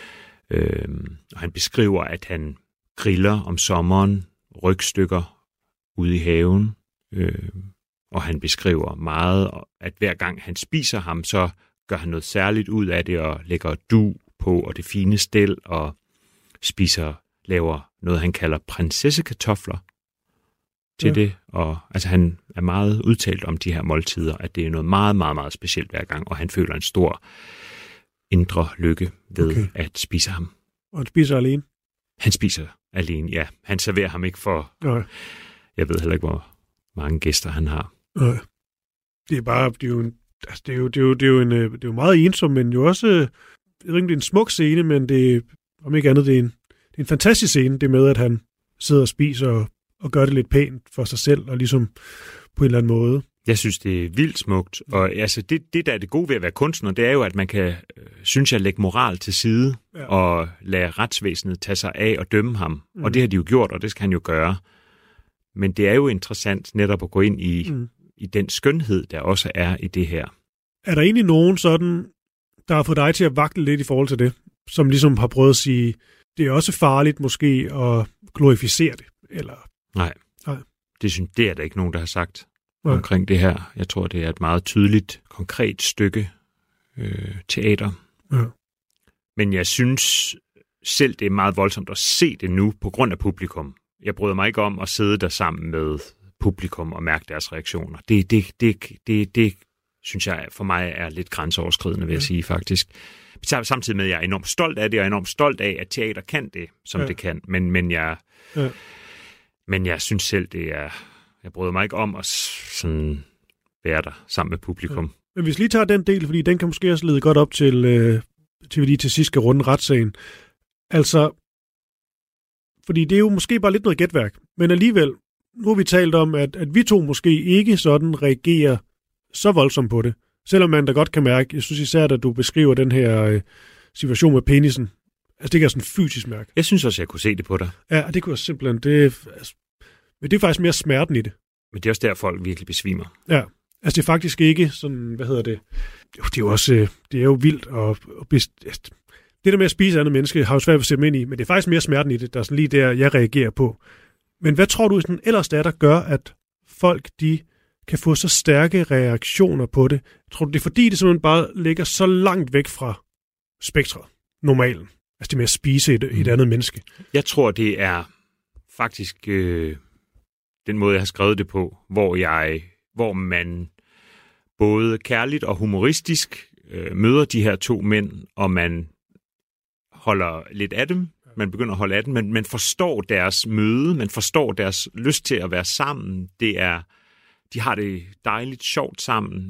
Og han beskriver, at han griller om sommeren, rygstykker ude i haven, og han beskriver meget, at hver gang han spiser ham, så gør han noget særligt ud af det, og lægger du på, og det fine stel, og laver noget, han kalder prinsessekartofler til det. Og altså, han er meget udtalt om de her måltider, at det er noget meget, meget, meget specielt hver gang, og han føler en stor indre lykke ved at spise ham. Og han spiser alene? Han spiser alene, ja. Han serverer ham ikke for... Nej. Jeg ved heller ikke, hvor mange gæster han har. Nej. Det er bare... Det er jo meget ensom, men jo også... Jeg ved ikke, det er en smuk scene, men det, om ikke andet, det er en fantastisk scene, det med, at han sidder og spiser og gør det lidt pænt for sig selv, og ligesom på en eller anden måde. Jeg synes, det er vildt smukt, og altså, det der er det gode ved at være kunstner, det er jo, at man kan, synes jeg, lægge moral til side, og lade retsvæsenet tage sig af og dømme ham. Og det har de jo gjort, og det skal han jo gøre. Men det er jo interessant netop at gå ind i den skønhed, der også er i det her. Er der egentlig nogen sådan, der har fået dig til at vakle lidt i forhold til det, som ligesom har prøvet at sige, det er også farligt måske at glorificere det? Eller? Nej. Det er der ikke nogen, der har sagt omkring det her. Jeg tror, det er et meget tydeligt, konkret stykke teater. Ja. Men jeg synes selv, det er meget voldsomt at se det nu på grund af publikum. Jeg bryder mig ikke om at sidde der sammen med publikum og mærke deres reaktioner. Det synes jeg for mig er lidt grænseoverskridende, vil jeg sige faktisk. Samtidig med, at jeg er enormt stolt af det, og enormt stolt af, at teater kan det, som det kan. Men jeg synes selv, det er... Jeg bryder mig ikke om at sådan være der sammen med publikum. Ja. Men hvis lige tager den del, fordi den kan måske også lede godt op til vi lige til sidst skal runde retssagen. Altså, fordi det er jo måske bare lidt noget gætværk, men alligevel, nu har vi talt om, at vi to måske ikke sådan reagerer så voldsomt på det. Selvom man da godt kan mærke, jeg synes især, at du beskriver den her situation med penisen, altså det kan sådan fysisk mærke. Jeg synes også, jeg kunne se det på dig. Ja, det kunne jeg simpelthen, men det er faktisk mere smerten i det. Men det er også der, folk virkelig besvimer. Ja, altså det er faktisk ikke sådan, det er jo også, det er jo vildt, og det der med at spise andet menneske, har jo svært at sætte mig ind i, men det er faktisk mere smerten i det, der er sådan lige der, jeg reagerer på. Men hvad tror du sådan ellers der gør, at folk, de kan få så stærke reaktioner på det? Tror du, det er fordi, det simpelthen bare ligger så langt væk fra spektret, normalen? Altså det med at spise et andet menneske. Jeg tror, det er faktisk den måde, jeg har skrevet det på, hvor man både kærligt og humoristisk møder de her to mænd, og man holder lidt af dem. Man begynder at holde af dem, men man forstår deres møde, man forstår deres lyst til at være sammen. De har det dejligt sjovt sammen.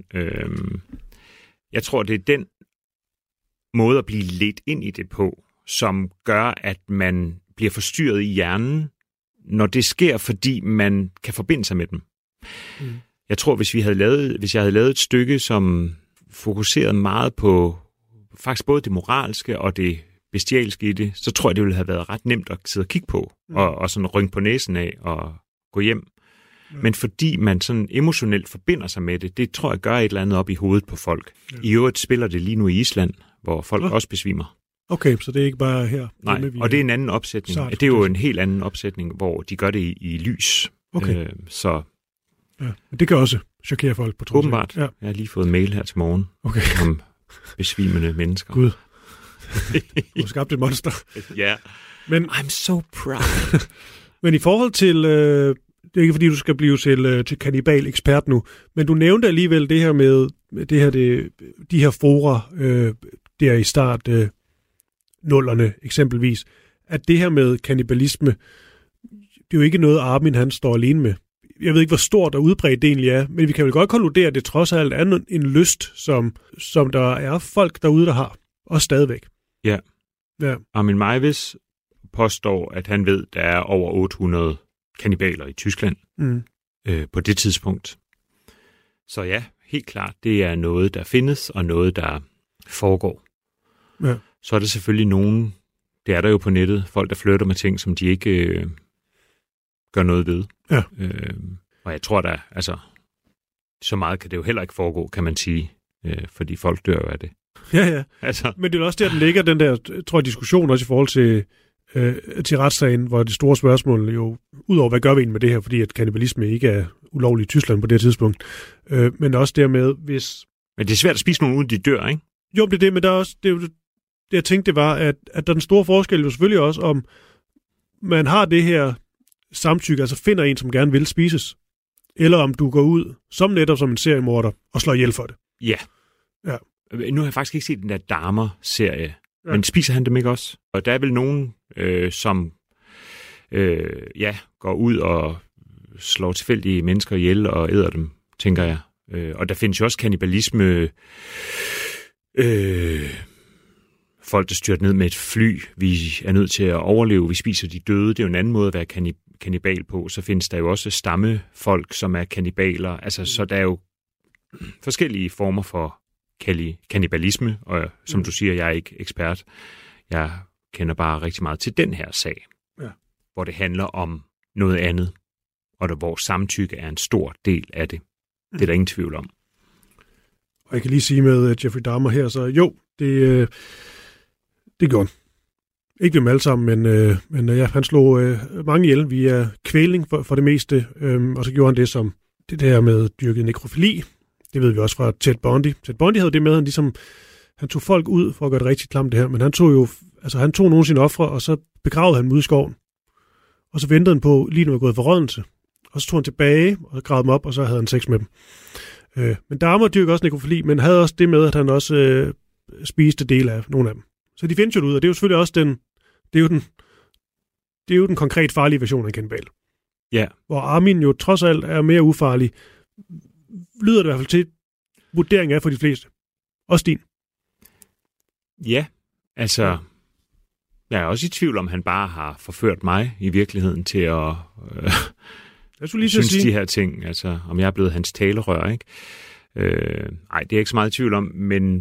Jeg tror, det er den måde at blive ledt ind i det på, som gør, at man bliver forstyrret i hjernen, når det sker, fordi man kan forbinde sig med dem. Jeg tror, hvis jeg havde lavet et stykke, som fokuserede meget på faktisk både det moralske og det bestialske i det, så tror jeg, det ville have været ret nemt at sidde og kigge på, og sådan rynke på næsen af og gå hjem. Men fordi man sådan emotionelt forbinder sig med det tror jeg gør et eller andet op i hovedet på folk. I øvrigt spiller det lige nu i Island, hvor folk også besvimer. Okay, så det er ikke bare her? Nej, og det er en anden opsætning. Det er jo en helt anden opsætning, hvor de gør det i lys. Okay. Så... Ja, men det kan også chokere folk på trods. Åbenbart. Ja. Jeg har lige fået en mail her til morgen om besvimende mennesker. Gud. Du har skabt et monster. Ja. Men, I'm so proud. Men i forhold til... det er ikke fordi, du skal blive til kannibal-ekspert nu, men du nævnte alligevel det her med de her fora der i start nullerne eksempelvis, at det her med kannibalisme, det er jo ikke noget, Armin han står alene med. Jeg ved ikke, hvor stort og udbredt det egentlig er, men vi kan vel godt konkludere, at det trods alt er en lyst, som der er folk derude, der har. Og stadigvæk. Ja. Armin Meiwes påstår, at han ved, der er over 800 kannibaler i Tyskland på det tidspunkt. Så ja, helt klart, det er noget, der findes, og noget, der foregår. Ja. Så er der selvfølgelig nogen, det er der jo på nettet, folk, der flytter med ting, som de ikke gør noget ved. Ja. Og jeg tror da, altså, så meget kan det jo heller ikke foregå, kan man sige, fordi folk dør jo af det. Ja. Altså. Men det er også der, den ligger, den der, tror jeg, diskussion også i forhold til retssagen, hvor det store spørgsmål jo, udover hvad gør vi egentlig med det her, fordi at kannibalisme ikke er ulovlig i Tyskland på det tidspunkt, men også dermed, hvis... Men det er svært at spise nogen uden de dør, ikke? Jo, det er det, men der er også, det jeg tænkte, det var, at der er den store forskel jo selvfølgelig også, om man har det her samtykke, altså finder en, som gerne vil spises, eller om du går ud, som netop som en seriemorder, og slår ihjel for det. Ja. Nu har jeg faktisk ikke set den der Dahmer-serie, men spiser han dem ikke også? Og der er vel nogen, som går ud og slår tilfældige mennesker ihjel og æder dem, tænker jeg. Og der findes jo også kannibalisme, folk, der styrter ned med et fly. Vi er nødt til at overleve. Vi spiser de døde. Det er jo en anden måde at være kannibal på. Så findes der jo også stammefolk, som er kannibaler. Altså, så der er jo forskellige former for kannibalisme. Og som du siger, jeg er ikke ekspert. Jeg kender bare rigtig meget til den her sag, hvor det handler om noget andet, og hvor samtykke er en stor del af det. Det er der ingen tvivl om. Og jeg kan lige sige med Jeffrey Dahmer her, så jo, det gjorde han. Ikke dem alle sammen, men han slog mange ihjel via kvælning for det meste, og så gjorde han det som det der med dyrket nekrofili. Det ved vi også fra Ted Bundy. Ted Bundy havde det med, han tog folk ud for at gøre det rigtig klamt det her, men han tog nogle af sine ofre, og så begravede han dem ude i skoven. Og så ventede han på, lige når han var gået i forrådnelse. Og så tog han tilbage og gravede dem op, og så havde han sex med dem. Men Dahmer dyrkede også nekrofili, men havde også det med, at han også spiste del af nogle af dem. Så de findes jo ud, og det er jo selvfølgelig også det er jo den konkret farlige version af en kannibal. Ja. Hvor Armin jo trods alt er mere ufarlig, lyder det i hvert fald til, vurderingen er for de fleste. Også din. Ja, altså, jeg er også i tvivl om, han bare har forført mig i virkeligheden til at synes de her ting. Altså, om jeg er blevet hans talerør, ikke? Nej, det er jeg ikke så meget i tvivl om, men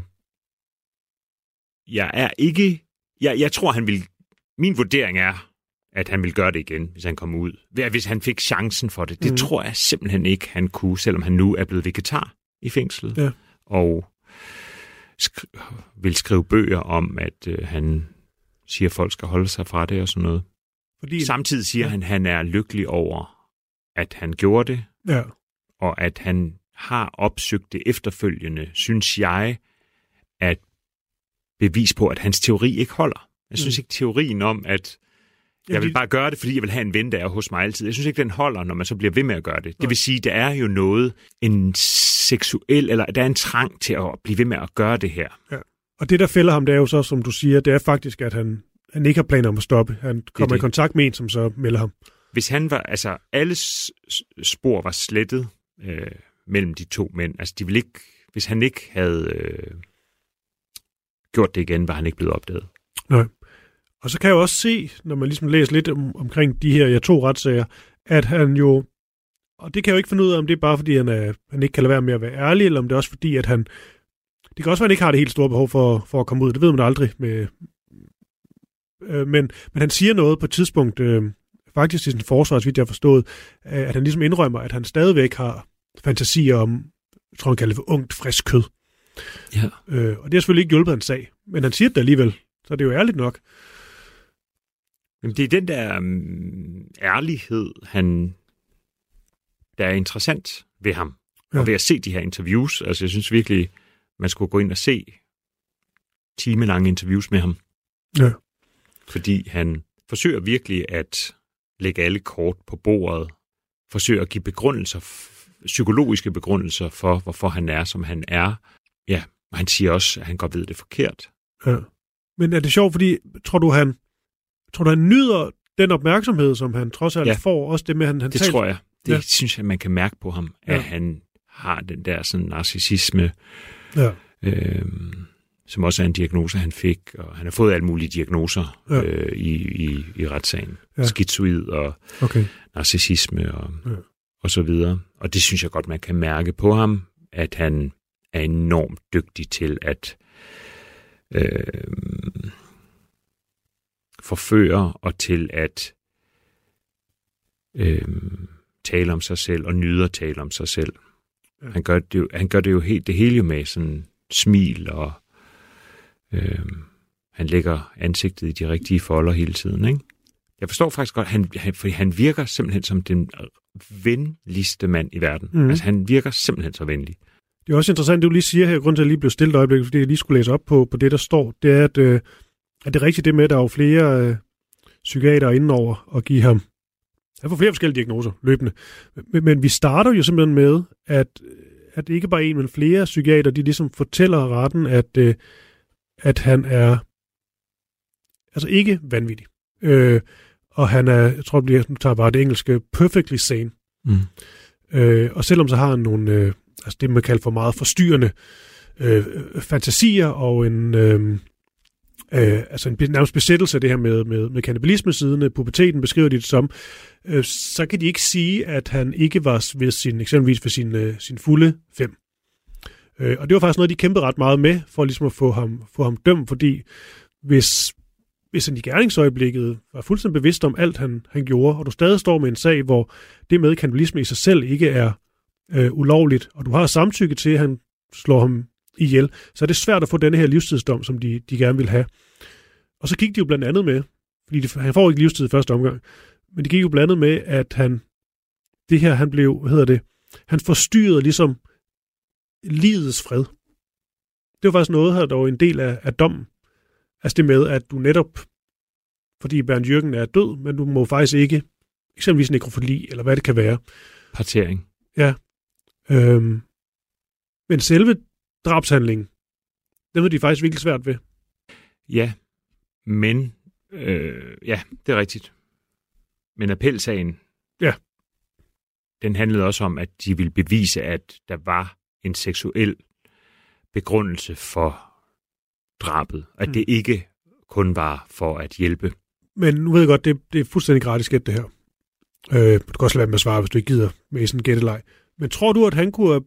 jeg tror, han vil... Min vurdering er, at han vil gøre det igen, hvis han kommer ud. Hvis han fik chancen for det. Det tror jeg simpelthen ikke, han kunne, selvom han nu er blevet vegetar i fængslet. Ja. Og vil skrive bøger om, at han siger, at folk skal holde sig fra det og sådan noget. Samtidig siger han, at han er lykkelig over, at han gjorde det, og at han har opsøgt det efterfølgende, synes jeg, at bevis på, at hans teori ikke holder. Jeg synes ikke teorien om, at jeg vil bare gøre det, fordi jeg vil have en ven, der er hos mig altid. Jeg synes ikke, den holder, når man så bliver ved med at gøre det. Det vil sige, der er jo noget, en seksuel, eller der er en trang til at blive ved med at gøre det her. Ja. Og det, der fælder ham, det er jo så, som du siger, det er faktisk, at han ikke har planer om at stoppe. Han kommer i kontakt med en, som så melder ham. Hvis han var, altså alle spor var slettet mellem de to mænd, altså de ville ikke, hvis han ikke havde gjort det igen, var han ikke blevet opdaget. Nej. Og så kan jeg også se, når man ligesom læser lidt omkring de her 2 retssager, at han jo, og det kan jeg jo ikke finde ud af, om det er bare fordi, han ikke kan lade være med at være ærlig, eller om det er også fordi, at det kan også være, at han ikke har det helt store behov for at komme ud. Det ved man aldrig. Men han siger noget på et tidspunkt, faktisk i sin forsvar, så vidt jeg har forstået, at han ligesom indrømmer, at han stadigvæk har fantasier om, jeg tror han kalder det for ungt, frisk kød. Ja. Og det har selvfølgelig ikke hjulpet hans sag, men han siger det alligevel, så det er jo ærligt nok. Jamen, det er den der ærlighed, der er interessant ved ham. Ja. Og ved at se de her interviews. Altså, jeg synes virkelig, man skulle gå ind og se timelange interviews med ham. Ja. Fordi han forsøger virkelig at lægge alle kort på bordet. Forsøger at give begrundelser, psykologiske begrundelser for, hvorfor han er, som han er. Ja, og han siger også, at han godt ved det forkert. Ja. Men er det sjovt, fordi tror du, han nyder den opmærksomhed, som han trods alt får? Også det med, han det tror jeg. Det synes jeg, man kan mærke på ham, at han har den der sådan narcissisme, som også er en diagnose, han fik. Og han har fået alle mulige diagnoser i retssagen. Ja. Skizoid og narcissisme og så videre. Og det synes jeg godt, man kan mærke på ham, at han er enormt dygtig til at forføre og til at tale om sig selv og nyde at tale om sig selv. Ja. Han gør det jo helt det hele med sådan smil og Han lægger ansigtet i de rigtige folder hele tiden, ikke? Jeg forstår faktisk godt, fordi han virker simpelthen som den venligste mand i verden. Mm. Altså, han virker simpelthen så venlig. Det er også interessant, det du lige siger her, grund til at jeg lige blev stillet et øjeblik, fordi jeg lige skulle læse op på det, der står, det er, at det er rigtigt det med, at der er jo flere psykiater indenover og give ham. Han får flere forskellige diagnoser løbende. Men vi starter jo simpelthen med, at ikke bare en, men flere psykiater, de ligesom fortæller retten, at han er altså ikke vanvittig. Og han er, jeg tror, nu tager bare det engelske, perfectly sane. Mm. Og selvom så har han nogle, altså det man kalder for meget forstyrrende fantasier og en nærmest besættelse af det her med kannibalisme siden puberteten, beskriver de det som, så kan de ikke sige, at han ikke var ved eksempelvis ved sin fulde 5. Og det var faktisk noget, de kæmpede ret meget med, for ligesom at få ham dømt, fordi hvis han i gerningsøjeblikket var fuldstændig bevidst om alt, han gjorde, og du stadig står med en sag, hvor det med kannibalisme i sig selv ikke er ulovligt, og du har samtykke til, at han slår ham ihjel, så er det svært at få denne her livstidsdom, som de gerne vil have. Og så gik de jo blandt andet med, fordi han får ikke livstid i første omgang, men det gik jo blandt andet med, at han blev, han forstyrrede ligesom livets fred. Det var faktisk noget, der var en del af dommen. Altså det med, at du netop, fordi Bernd Jürgen er død, men du må faktisk ikke, eksempelvis nekrofili, eller hvad det kan være. Partering. Ja. Men selve drabshandlingen, den var de faktisk virkelig svært ved. Ja, men ja, det er rigtigt. Men appelsagen, ja, den handlede også om, at de ville bevise, at der var en seksuel begrundelse for drabet. At det ikke kun var for at hjælpe. Men nu ved jeg godt, det er fuldstændig gratis gæt, det her. Du kan også lade med at svare, hvis du ikke gider med sådan en gætteleg. Men tror du, at han kunne,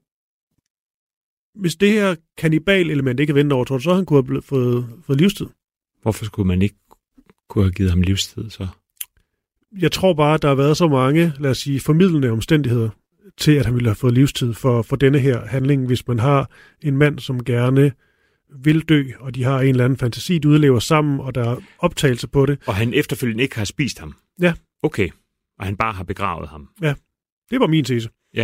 hvis det her kannibal-element ikke er vendt over, tror du så, han kunne have fået livstid? Hvorfor skulle man ikke kunne have givet ham livstid så? Jeg tror bare, at der har været så mange, lad os sige, formidlende omstændigheder til, at han ville have fået livstid for denne her handling, hvis man har en mand, som gerne vil dø, og de har en eller anden fantasi, de udlever sammen, og der er optagelse på det. Og han efterfølgende ikke har spist ham? Ja. Okay, og han bare har begravet ham? Ja, det var min tese. Ja.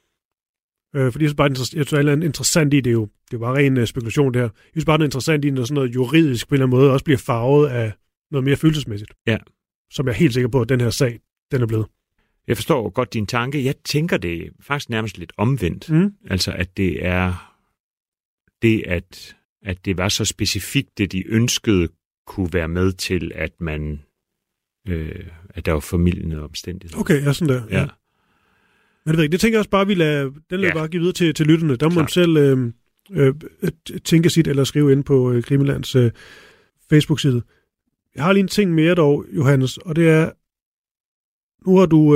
Fordi jeg synes bare, jeg synes, det er interessant i, det er jo bare ren spekulation det her. Jeg synes bare, det er interessant i, når sådan noget juridisk på en eller anden måde også bliver farvet af noget mere følelsesmæssigt. Ja. Som jeg er helt sikker på, at den her sag, den er blevet. Jeg forstår godt din tanke. Jeg tænker det faktisk nærmest lidt omvendt. Mm. Altså, at det er det, at det var så specifikt, det de ønskede kunne være med til, at man at der var formildende omstændigheder. Okay, ja, sådan der. Ja. Men det tænker jeg også bare, vi lader bare give videre til lytterne. Der må man selv tænke sit, eller skrive ind på Krimilands Facebook-side. Jeg har lige en ting mere dog, Johannes, og det er, nu har du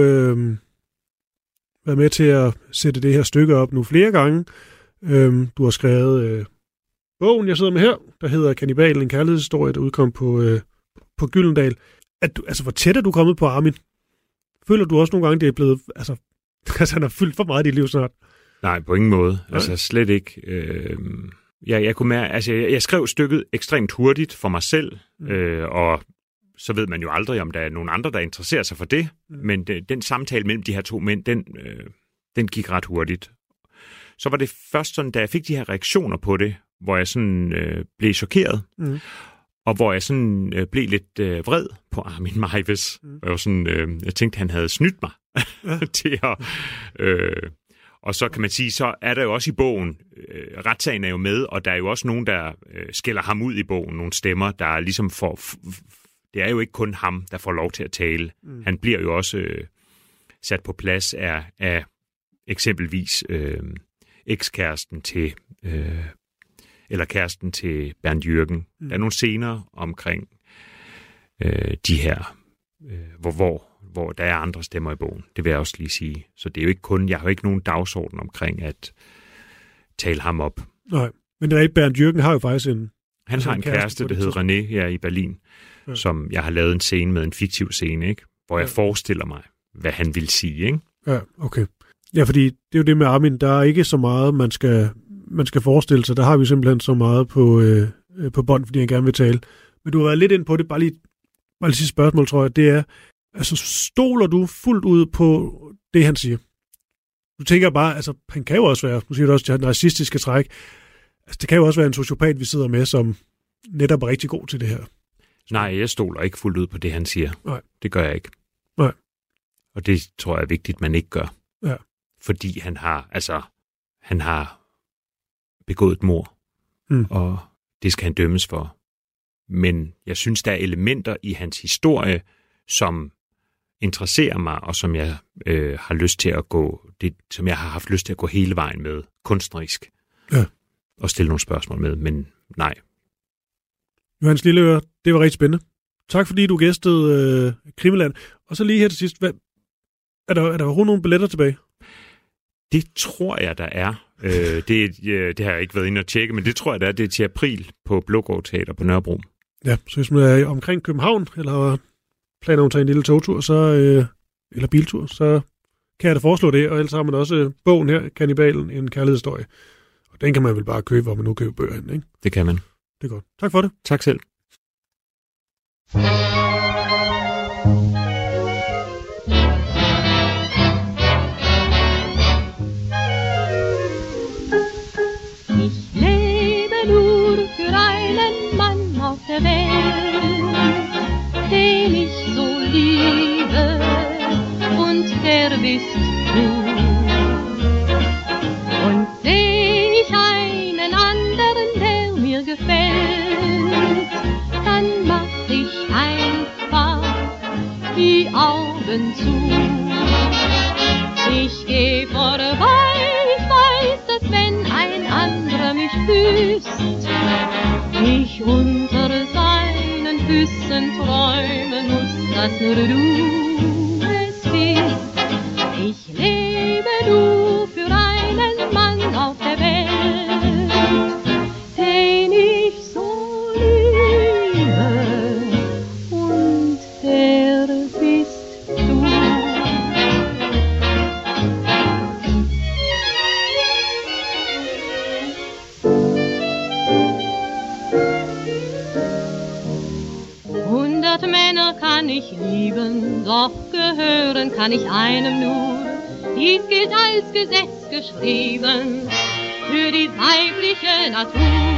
været med til at sætte det her stykke op nu flere gange. Du har skrevet bogen, jeg sidder med her, der hedder Kannibalen, en kærlighedshistorie, der udkom på Gyldendal. Hvor tæt er du kommet på Armin? Føler du også nogle gange, det er blevet, altså han har fyldt for meget i dit liv snart? Nej, på ingen måde. Nej. Altså slet ikke. Jeg kunne mærke, altså jeg skrev stykket ekstremt hurtigt for mig selv, og så ved man jo aldrig, om der er nogen andre, der interesserer sig for det, men den samtale mellem de her to mænd, den gik ret hurtigt. Så var det først sådan, da jeg fik de her reaktioner på det, hvor jeg sådan blev chokeret, og hvor jeg sådan blev lidt vred på Armin Meiwes. Jeg tænkte, han havde snydt mig til at... Og så kan man sige, så er der jo også i bogen, retssagen er jo med, og der er jo også nogen, der skælder ham ud i bogen, nogle stemmer, der ligesom får... Det er jo ikke kun ham, der får lov til at tale. Han bliver jo også sat på plads af eksempelvis ekskæresten til... eller kæresten til Bernd Jürgen. Der er nogle scener omkring de her, hvor der er andre stemmer i bogen. Det vil jeg også lige sige. Så det er jo ikke kun, jeg har jo ikke nogen dagsorden omkring at tale ham op. Nej, men det er ikke, Bernd Jürgen har jo faktisk Han har en kæreste, der hedder René her i Berlin, som jeg har lavet en scene med, en fiktiv scene, ikke? Hvor jeg forestiller mig, hvad han vil sige, ikke? Ja, okay. Ja, fordi det er jo det med Armin, der er ikke så meget, man skal man skal forestille sig. Der har vi simpelthen så meget på bånd, fordi jeg gerne vil tale. Men du har været lidt ind på det. Bare lige sidste spørgsmål, tror jeg. Det er, altså stoler du fuldt ud på det, han siger? Du tænker bare, altså han kan jo også være, nu siger du også, narcistiske træk. Altså det kan jo også være en sociopat, vi sidder med, som netop er rigtig god til det her. Nej, jeg stoler ikke fuldt ud på det, han siger. Nej. Det gør jeg ikke. Nej. Og det tror jeg er vigtigt, man ikke gør. Ja. Fordi han har begået et mord, og det skal han dømmes for. Men jeg synes, der er elementer i hans historie, som interesserer mig, og som jeg har lyst til at gå, som jeg har haft lyst til at gå hele vejen med, kunstnerisk. Ja. Og stille nogle spørgsmål med, men nej. Johannes Lilleøre, det var rigtig spændende. Tak fordi du gæstede Krimiland. Og så lige her til sidst, er der overhovedet nogle billetter tilbage? Det tror jeg, der er. Det har jeg ikke været inde og tjekke, men det tror jeg, der er. Det er til april på Blågård Teater på Nørrebro. Ja, så hvis man er omkring København, eller planer om at tage en lille togtur, eller biltur, så kan jeg da foreslå det. Og ellers har man også bogen her, Kannibalen, en kærlighedshistorie. Og den kan man vel bare købe, hvor man nu køber bøger hen, ikke? Det kan man. Det er godt. Tak for det. Tak selv. Ich lebe nur für einen Mann auf der Welt, den ich so liebe, und der bist du. Und seh ich einen anderen, der mir gefällt, dann mach ich einfach die Augen zu. Ich geh vorbei, ich weiß, dass wenn ein anderer mich küsst, ich unter seinen Füßen träumen muss, dass nur du es bist. Ich lebe nur für einen Mann auf der Welt, den ich so liebe, und der bist du. Männer kann ich lieben, doch gehören kann ich einem nur. Dies gilt als Gesetz geschrieben für die weibliche Natur.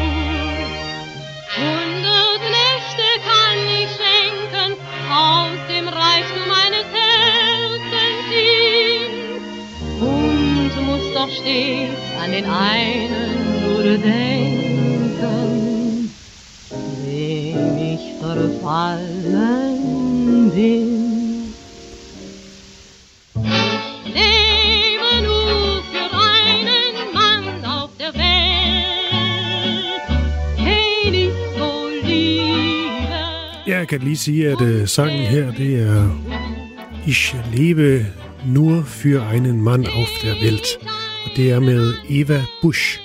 100 Nächte kann ich schenken, aus dem Reichtum meines Herzens ziehen, und muss doch stets an den einen nur denken, dem ich verfallen bin. Ich lebe nur für einen Mann auf der Welt, den ich so liebe. Jeg kan lige sige, at sangen her, det er Ich lebe nur für einen Mann auf der Welt. Og det er med Eva Busch.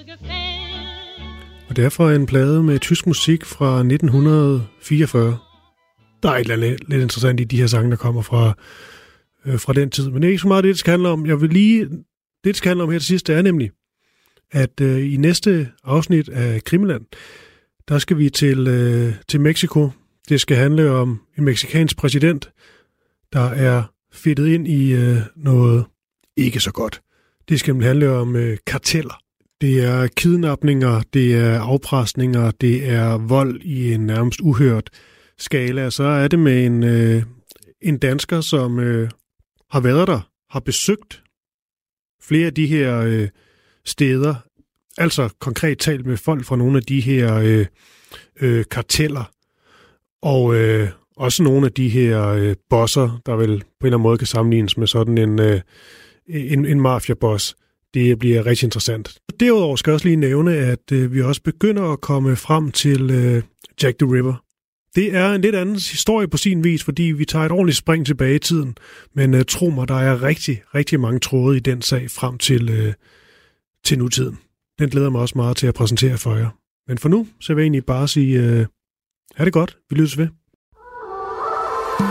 Og det er fra en plade med tysk musik fra 1944. Der er et eller andet lidt interessant i de her sange, der kommer fra den tid. Men det er ikke så meget det skal handle om. Det skal handle om her til sidst, det er nemlig, at i næste afsnit af Krimiland, der skal vi til Mexico. Det skal handle om en mexikansk præsident, der er fedtet ind i noget ikke så godt. Det skal handle om karteller. Det er kidnapninger, det er afpresninger, det er vold i en nærmest uhørt skala. Så er det med en dansker, som har været der, har besøgt flere af de her steder. Altså konkret talt med folk fra nogle af de her karteller. Og også nogle af de her bosser, der vel på en eller anden måde kan sammenlignes med sådan en mafia-boss. Det bliver rigtig interessant. Derudover skal jeg også lige nævne, at vi også begynder at komme frem til Jack the Ripper. Det er en lidt anden historie på sin vis, fordi vi tager et ordentligt spring tilbage i tiden. Men tro mig, der er rigtig, rigtig mange tråde i den sag frem til nutiden. Den glæder mig også meget til at præsentere for jer. Men for nu, så vil jeg egentlig bare sige, ha' det godt. Vi lyttes ved.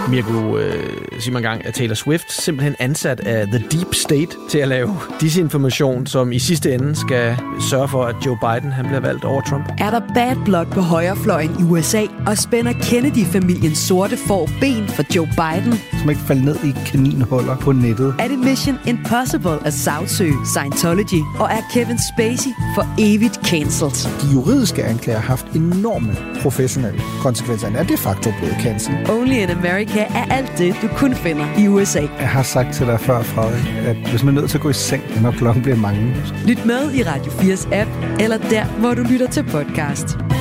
Mirko siger man gang, at Taylor Swift simpelthen ansat af The Deep State til at lave disinformation, som i sidste ende skal sørge for, at Joe Biden han bliver valgt over Trump. Er der bad blood på højrefløjen i USA, og spænder Kennedy-familiens sorte får ben for Joe Biden? Som ikke falder ned i kaninhuller på nettet. Er det Mission Impossible at sagsøge Scientology? Og er Kevin Spacey for evigt cancelled? De juridiske anklager har haft enorme professionelle konsekvenser. Er de facto blevet cancelled? Only in America er alt det, du kun finder i USA. Jeg har sagt til dig før, Frederik, at hvis man er nødt til at gå i seng, når klokken bliver mange. Lyt med i Radio 4's app, eller der, hvor du lytter til podcast.